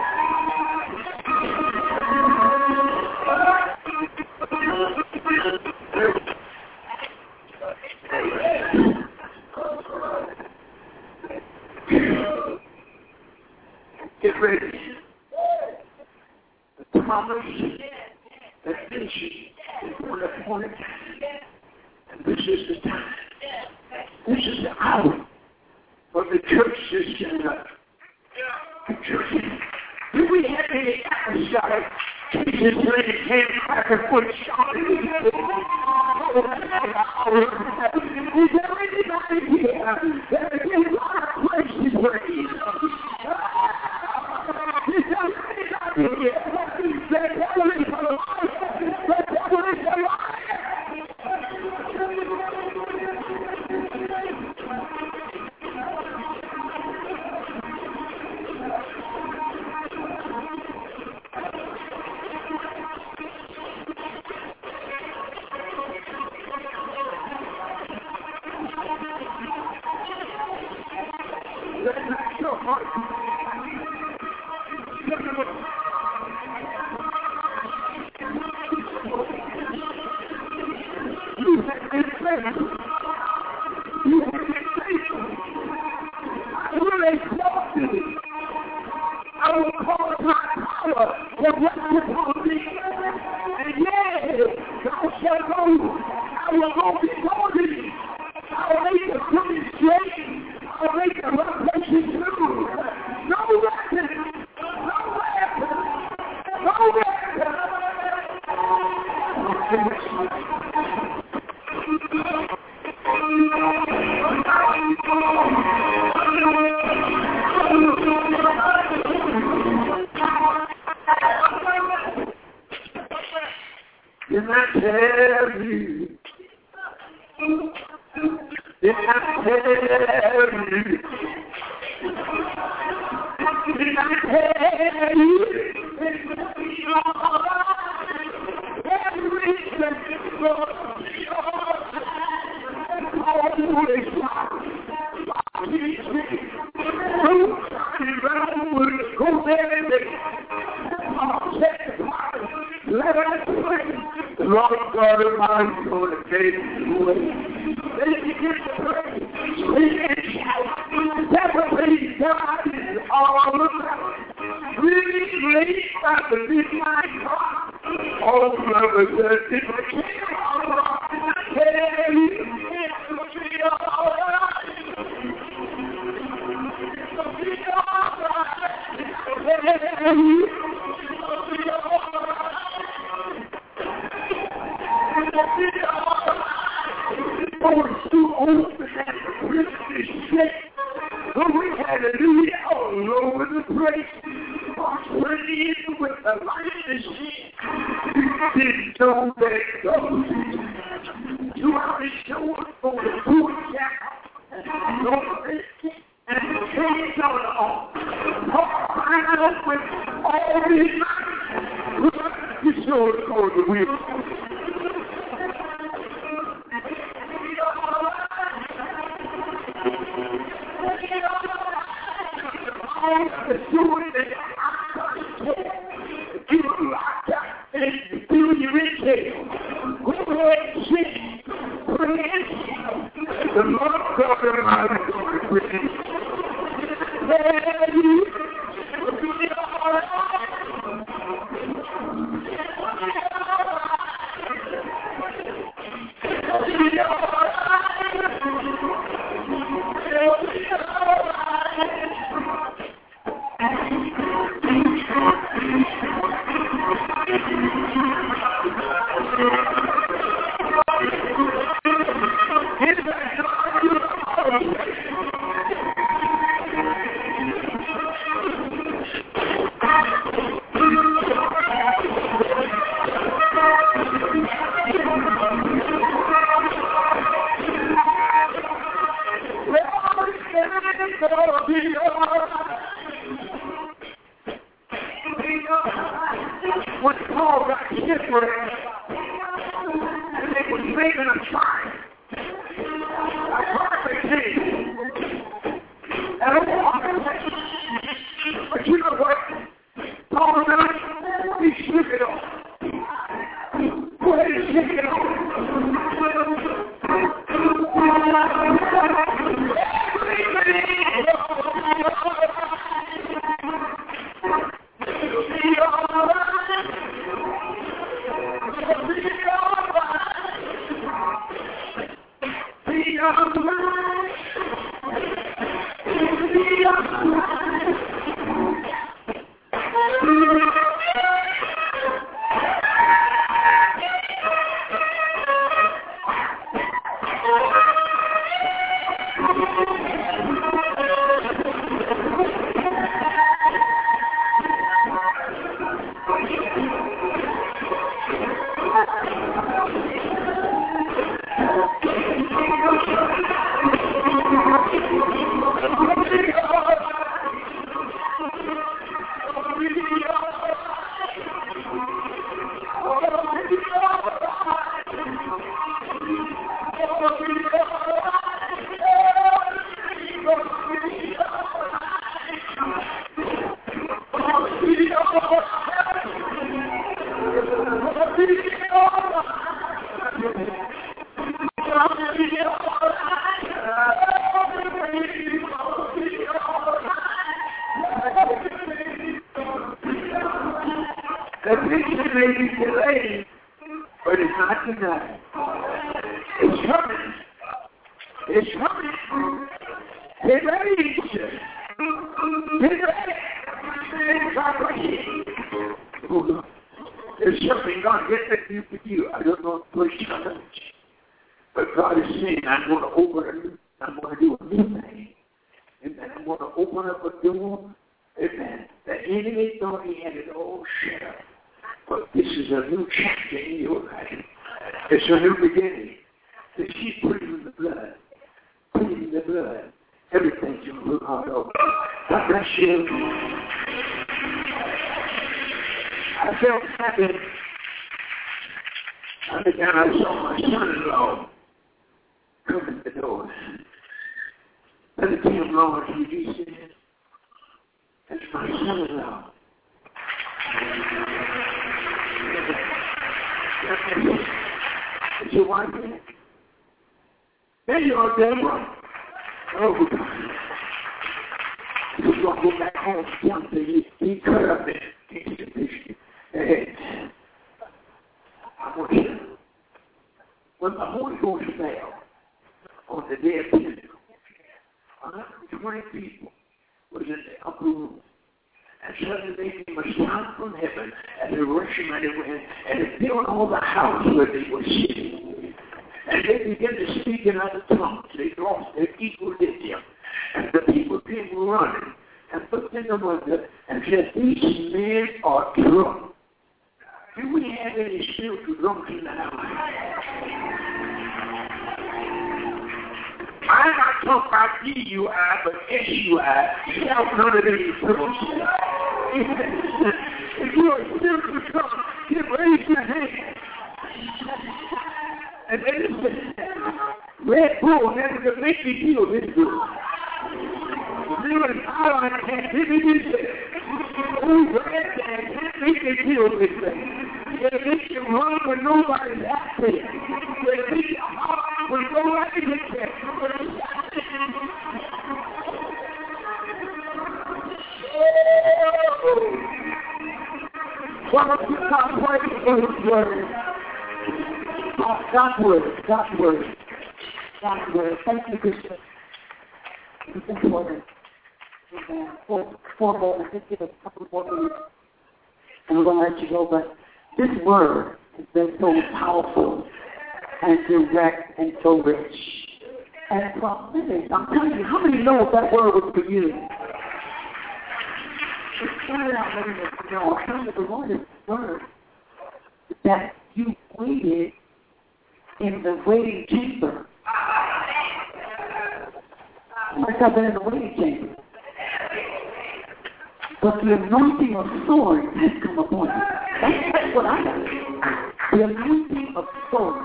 Get ready. The promise that vision is one upon a time. And this is the time. This is the hour for the church to stand up. The church. Do we have any apostolic Jesus when he came back and put shouting? Is there anybody here that can give God a praise and praise? Is there anybody here that devil is a liar? The devil is a liar. I tell you? Did I tell you? Did I tell you? Every second for always go there and let us pray. The Lord God of mine is going to take you away. Then you get to pray. Separate God is all around. Really late after midnight. All of us said, if I can't all right, tell you, it'll be all right. It'll be all right. Tell you, it'll be all right. It'll be all right. Oh, it's too old to have to rip this shit. But we had to do it all over the place. Ready with the light machine. Didn't know that goes. You ought to show us for the food jack. And change on the arm. Line up with all these lights. You show us for the wheel. The doing that you locked up and do your retail. Go ahead and sit. Pray. The Lord God of mine is going to pray. Tell you, it'll be all right. It'll be all right. It'll be all right. When Paul got shipwrecked, and they was making a fire, a perfect thing. But you know what? Paul done? He shook it off. Go ahead and shake it off. The picture may be delayed, but it's not denied. It's coming. It's coming. Get ready. Get ready. There's something God gets at you for you. I don't know if push much. But God is saying, I'm going to open I'm going to do a new thing. Amen. I'm going to open up a door. Amen. The enemy thought he had it all shut up. But this is a new chapter in your life. It's a new beginning. The sheep put it in the blood. Put it in the blood. Everything you look out over. God bless you. I felt happy. I began, I saw my son-in-law come in the door. Let me tell him, Lord, he said, that's my son-in-law. Is your wife there? There you are, Deborah. Oh, God. He's going to go back home something. He cut up there. Hey, I want you. When the Holy Ghost fell on the day of Pentecost, 120 people was in the upper room. And suddenly they came a sound from heaven, and the rushing mighty wind, and it filled all the house where they were sitting. And they began to speak in other tongues. They lost their equilibrium. And the people came running and looked in the window and said, these men are drunk. Do we have any spiritual drunks in the house? I'm not talking about DUI, but SUI. Help none of these folks. If you are spiritual drunk, you raise your hand. And then Red Bull never could make me feel this good. You and I can't give me this thing. Oh, Red Bull can't make me feel this thing. It makes you run when nobody's happy. It makes you hard when nobody's happy. Why don't you stop praying for His word? God's word. God's word. God's word. Thank you, Bishop. It's important. Amen. 4 more. Just give a couple more minutes. And we're going to let you go. But this word has been so powerful and direct and so rich. And prophetic. I'm telling you, how many know that word was for you? It started out letting us know. I'm telling you, the Lord is word that you waited in the waiting chamber. Like I've been in the waiting chamber. But the anointing of soaring has come upon you. That's what I got. The anointing of soaring.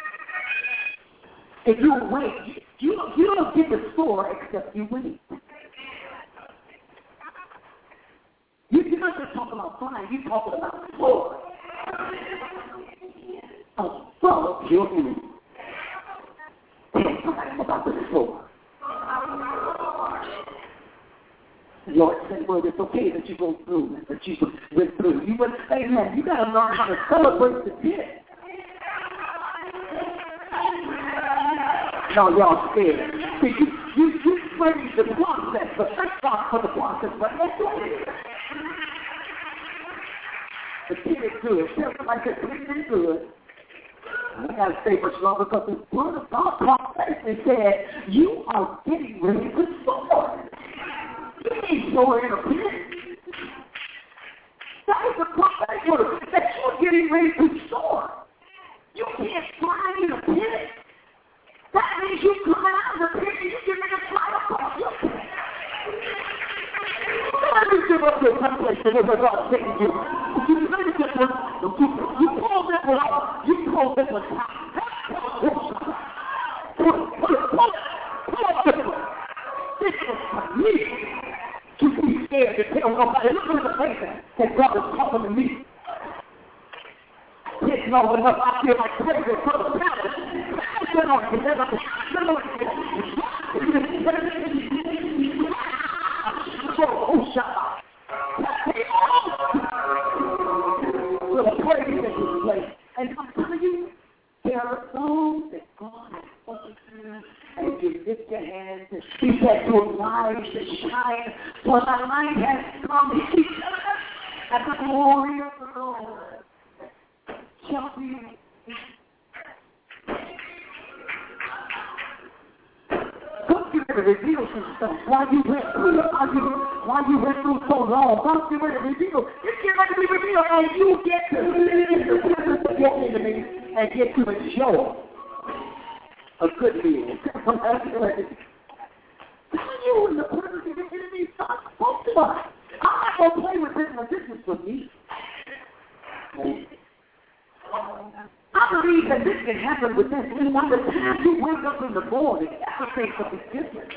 If you wait, you don't get to soar except you wait. You're not just talking about flying, you're talking about soaring. Above your enemy. Tell somebody about the soar. The Lord said, well, it's okay that you go through, that you went through. You wouldn't say, man, you got to learn how to celebrate the dead. No, y'all scared. See, you praise the process, but thank God for the process, but that's what it is. The kid is good. Tell somebody that the kid is good. I got to stay much longer because the word of God prophetically said, you are getting ready to soar. You ain't soaring in a pit. That was the prophetic word, that you're getting ready to soar. You can't fly in a pit. That means you're coming out of the pit and you're getting ready to fly across your pit. Don't give up your temptation where God's taking you. You pull that one off. You pull this one out. Pull this one. This is for me. To be scared to tell nobody. Look at the face that God is talking to me. It's not enough. I feel like crazy for the palace. Well, a praise that took place. And I'm telling you, there are songs that God has spoken to, and you lift your hands and speak that your lives to shine, for the light has come, and the glory of the Lord shall be. Don't give it reveal some stuff. Why you went through so long. God's getting ready to reveal. It's getting ready to be revealed, and you get to get into me and get to enjoy a good meal. You and the purpose of the enemy start both of us. I'm not going to play with this, but this is for me. I believe that this can happen with this. And by the time you wake up in the morning, everything will be different.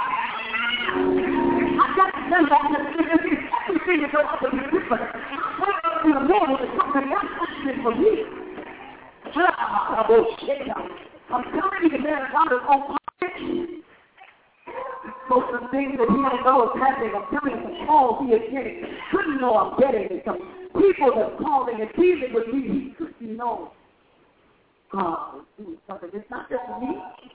I got to tell you, everything is going to be different. I wake up in the morning with something else happening for me. I'm telling you, man, God is on fire. Most of the things that he don't know is happening. I'm telling you, some calls he is getting. Couldn't know I'm getting it. Some people that's calling and dealing with me, he couldn't know God was doing something. It's not just me.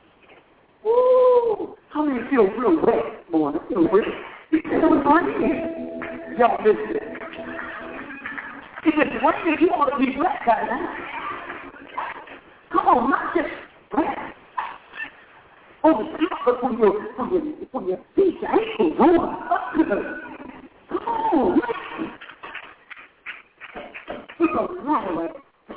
Ooh, how many feel real wet this morning? I feel real. It was raining. Y'all missed it. If it's raining, you ought to be wet right now. Come on, not just wet. Oh, the top from your feet, your ankles, rolling up to the... Come on, it's a lot of it.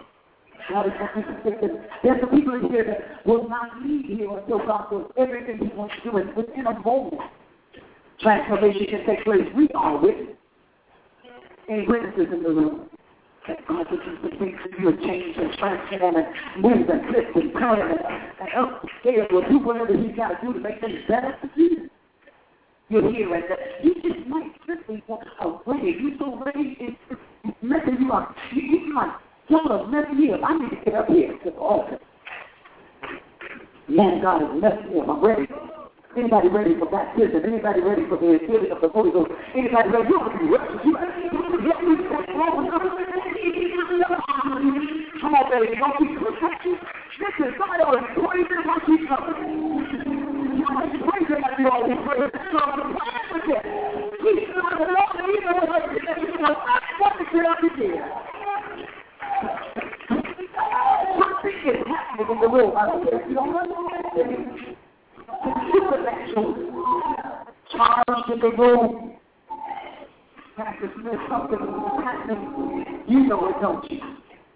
There's some people in here that will not leave here until God does everything he wants to do, and within a moment, transformation can take place. We are witnesses. Any witnesses in the room? That God will just speak to you and change and transform and move and flip and turn and up the scale will do whatever he's got to do to make things better for you. You're here and that. You just might simply want to ready. You're so ready, it's messing you up. You're like, y'all are messing me up. I need to get up here to the altar. Man, God is messing me up. I'm ready. Anybody ready for baptism? Anybody ready for the filling of the Holy Ghost? Anybody ready? You want to be ready? Come on, baby. Don't be protected. Listen, somebody ought to praise him like he's coming. You ought to praise him like you always praise him. So I'm going to praise him. He's not alone. He's not alone. I want to get up here. Something is happening in the room. I don't care if you don't know. Supernatural charge in the room. Pastor Smith, something is happening. You know it, don't you?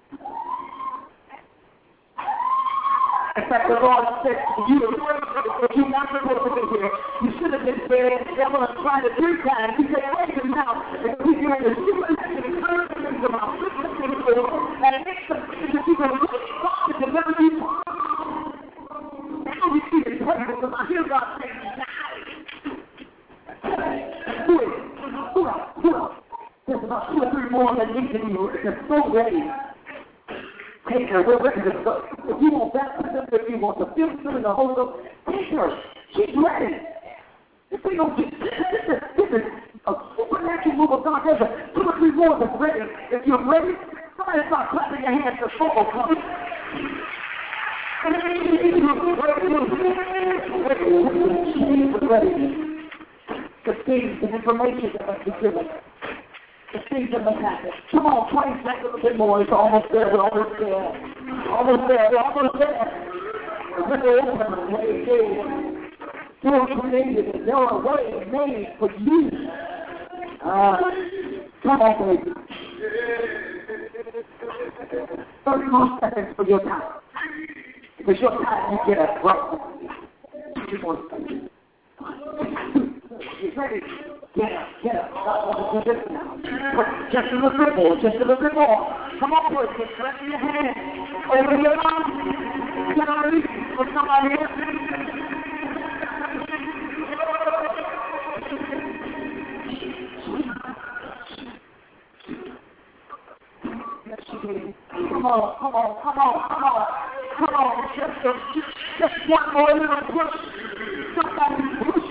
In fact, the Lord said to you, you're not supposed to be here. You should have been there. The devil has tried it 3 times. He said, wait a minute now. Because he's going to supernatural encouragement from our supernatural and it makes them that you're going to look at God to deliver you. Now we see this prayer because I hear God saying, there's about 2 or 3 more that need to be they're so ready. Take her, we're ready to go. If you want baptism, if you want to feel in the Holy Ghost, take her. She's ready. This is a supernatural move of God. There's 2 or 3 more that's ready. If you're ready, somebody start clapping your hands to football coming. The things and information that must be given. The things that must happen. Come on, praise that a little bit more. It's almost there. We're almost there. Almost there. We're almost there. You were created. There are ways made for you. Come on, baby. 30 more seconds for your time. Because your time you get up right. Get ready. Get up. Just a little bit more. Just a little bit more. Come on, boys. Get straight in your hand. Over your arm. Get on reach for somebody else. Come on. Just one more little push. Somebody push.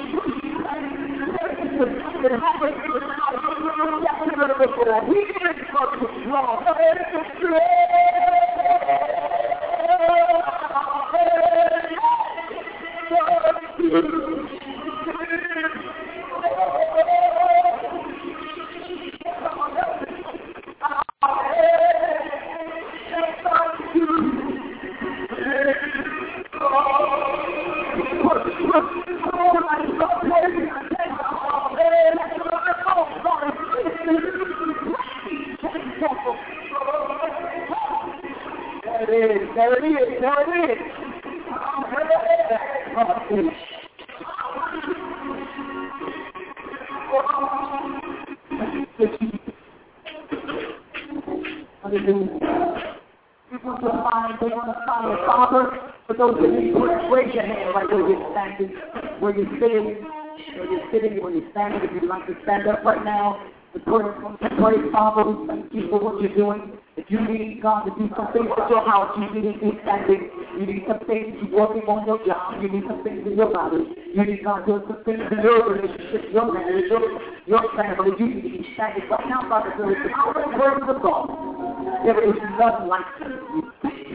They want to find a father. For those of you, raise your hand right where you're standing, where you're sitting, where you're standing. If you'd like to stand up right now, the prayer, Father, we thank you for what you're doing. If you need God to do something at your house, you need to be standing. You need some things working on your job. You need some things in your body. You need God doing some things in your relationship, your marriage, your family. You need to be standing right now, Father. There is the power of the word of God. There is nothing like you.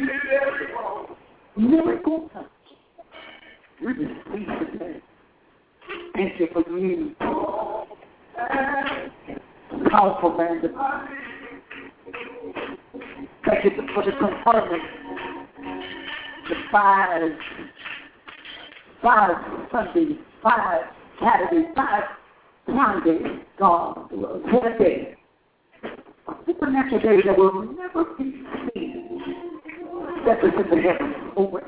Miracle touch. We just see today. Thank you for you. Powerful man. Thank you for the confirming. The five Sundays, 5 Saturdays, 5 Sundays, God, 10 days. A supernatural day that will never be seen. That was in the heavens over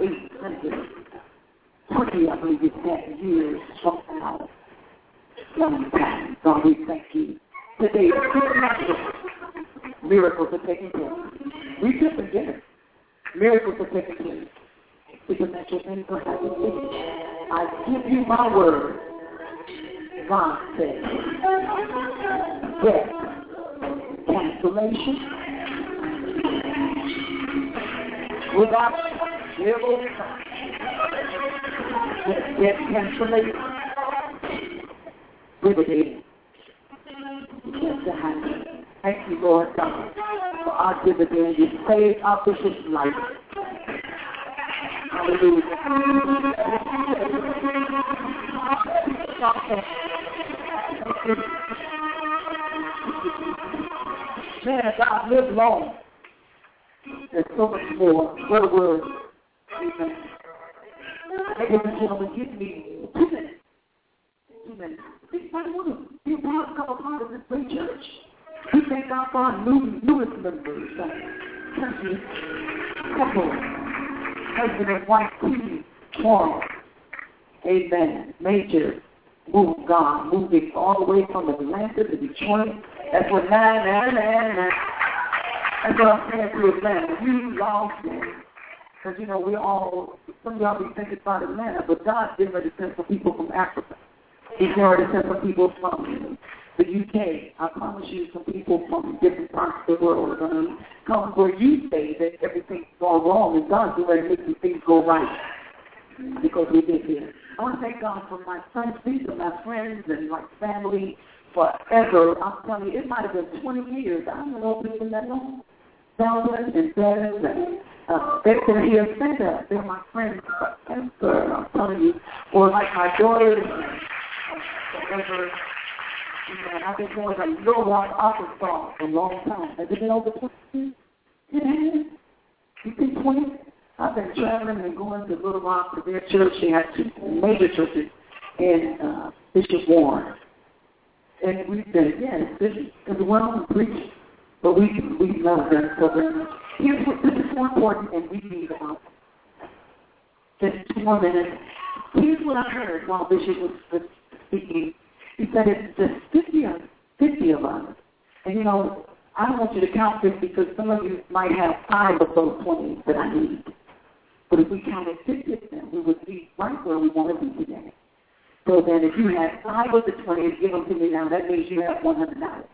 820, I believe it's that years from now. Long time. God, we thank you. Today, supernatural miracles are taking place. We just forget it. Miracles are taking place. Supernatural things are happening. I give you my word. God said, death, cancellation, without death, cancellation, liberty. Just to happen. Thank you, Lord God, for our dividend. You saved our bishop's life. Hallelujah. Man, God live long. There's so much more. What a word. Amen. Ladies and gentlemen, give me 2 minutes. 2 minutes. Anybody want to be a part of this great church? We thank God for our newest members. Couple. Husband and wife team. Quarrel. Amen. Major. Move God. Moving all the way from Atlanta to Detroit. That's what That's what I'm saying to Atlanta. You lost it. Because, you know, some of y'all be thinking about Atlanta, but God's getting ready to send some people from Africa. He's already sent some people from the UK. I promise you, some people from different parts of the world are going to come where you say that everything's gone wrong, and God's going to make some things go right because we did here. I want to thank God for my friends. These are my friends and my family forever. I'm telling you, it might have been 20 years. I don't know if it's been that long. Dallas and Dennis and they're here stand up. They're my friends forever. I'm telling you. Or like my daughters. Forever. And I've been going to Little Rock, Arkansas for a long time. Has it been over 20 years? Yeah. You think 20? I've been traveling and going to Little Rock to their church. They have 2 major churches in Bishop Warren. And we've been, Bishop is well and preach, but we love them so very much. Here's what this is so important, and we need about just 2 more minutes. Here's what I heard while Bishop was speaking. He said it's just 50 of us. And, you know, I don't want you to count this because some of you might have 5 of those 20 that I need. But if we counted 50 of them, we would be right where we want to be today. So then if you had 5 of the 20, give them to me now, that means you have $100.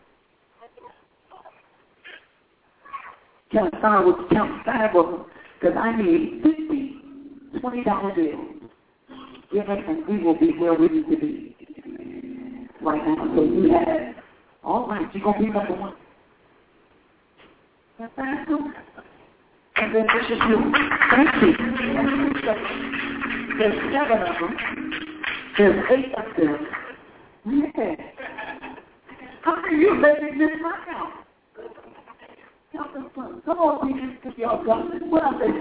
Count 5 of them, because I need 50 $20 bills. Give it, and we will be where we need to be right now. So you have, all right, you're going to be number 1. That's faster. And then this is you. Thank you. There's 7 of them. There's 8 of them. Yeah. How are you making this right now? Come on, people, y'all got it. What I say,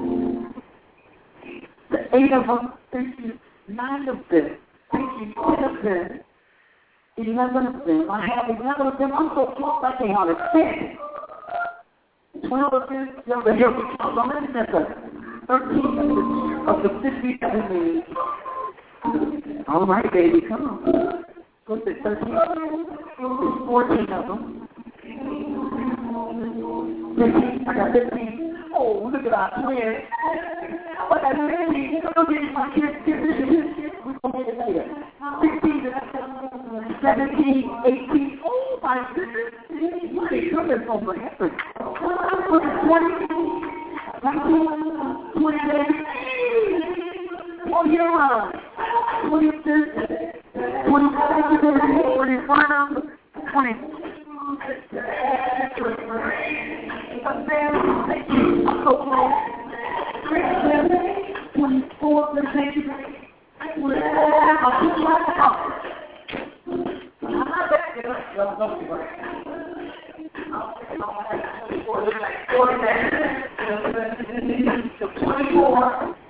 7? The 8 of them. Thank you. 9 of them. Thank you. 10 of them. 11 of them. I have 11 of them. I'm so close I can't hardly stand it. 12 of this, I'm in that 13 of the 50 that we made. All right, baby, come on. What's it, 13? There's 14 of them. 15, I got 15. Oh, look at our twin. What that really? Don't get my kids. We're going to get it later. 16, 17, 18. Oh, my goodness. What are you coming from for effort? 20, 28. Oh, you're right. 22, 27, 25, 20. I'm there. I'm so close. 24, 26. I'm not back there. Well, don't be right. 24.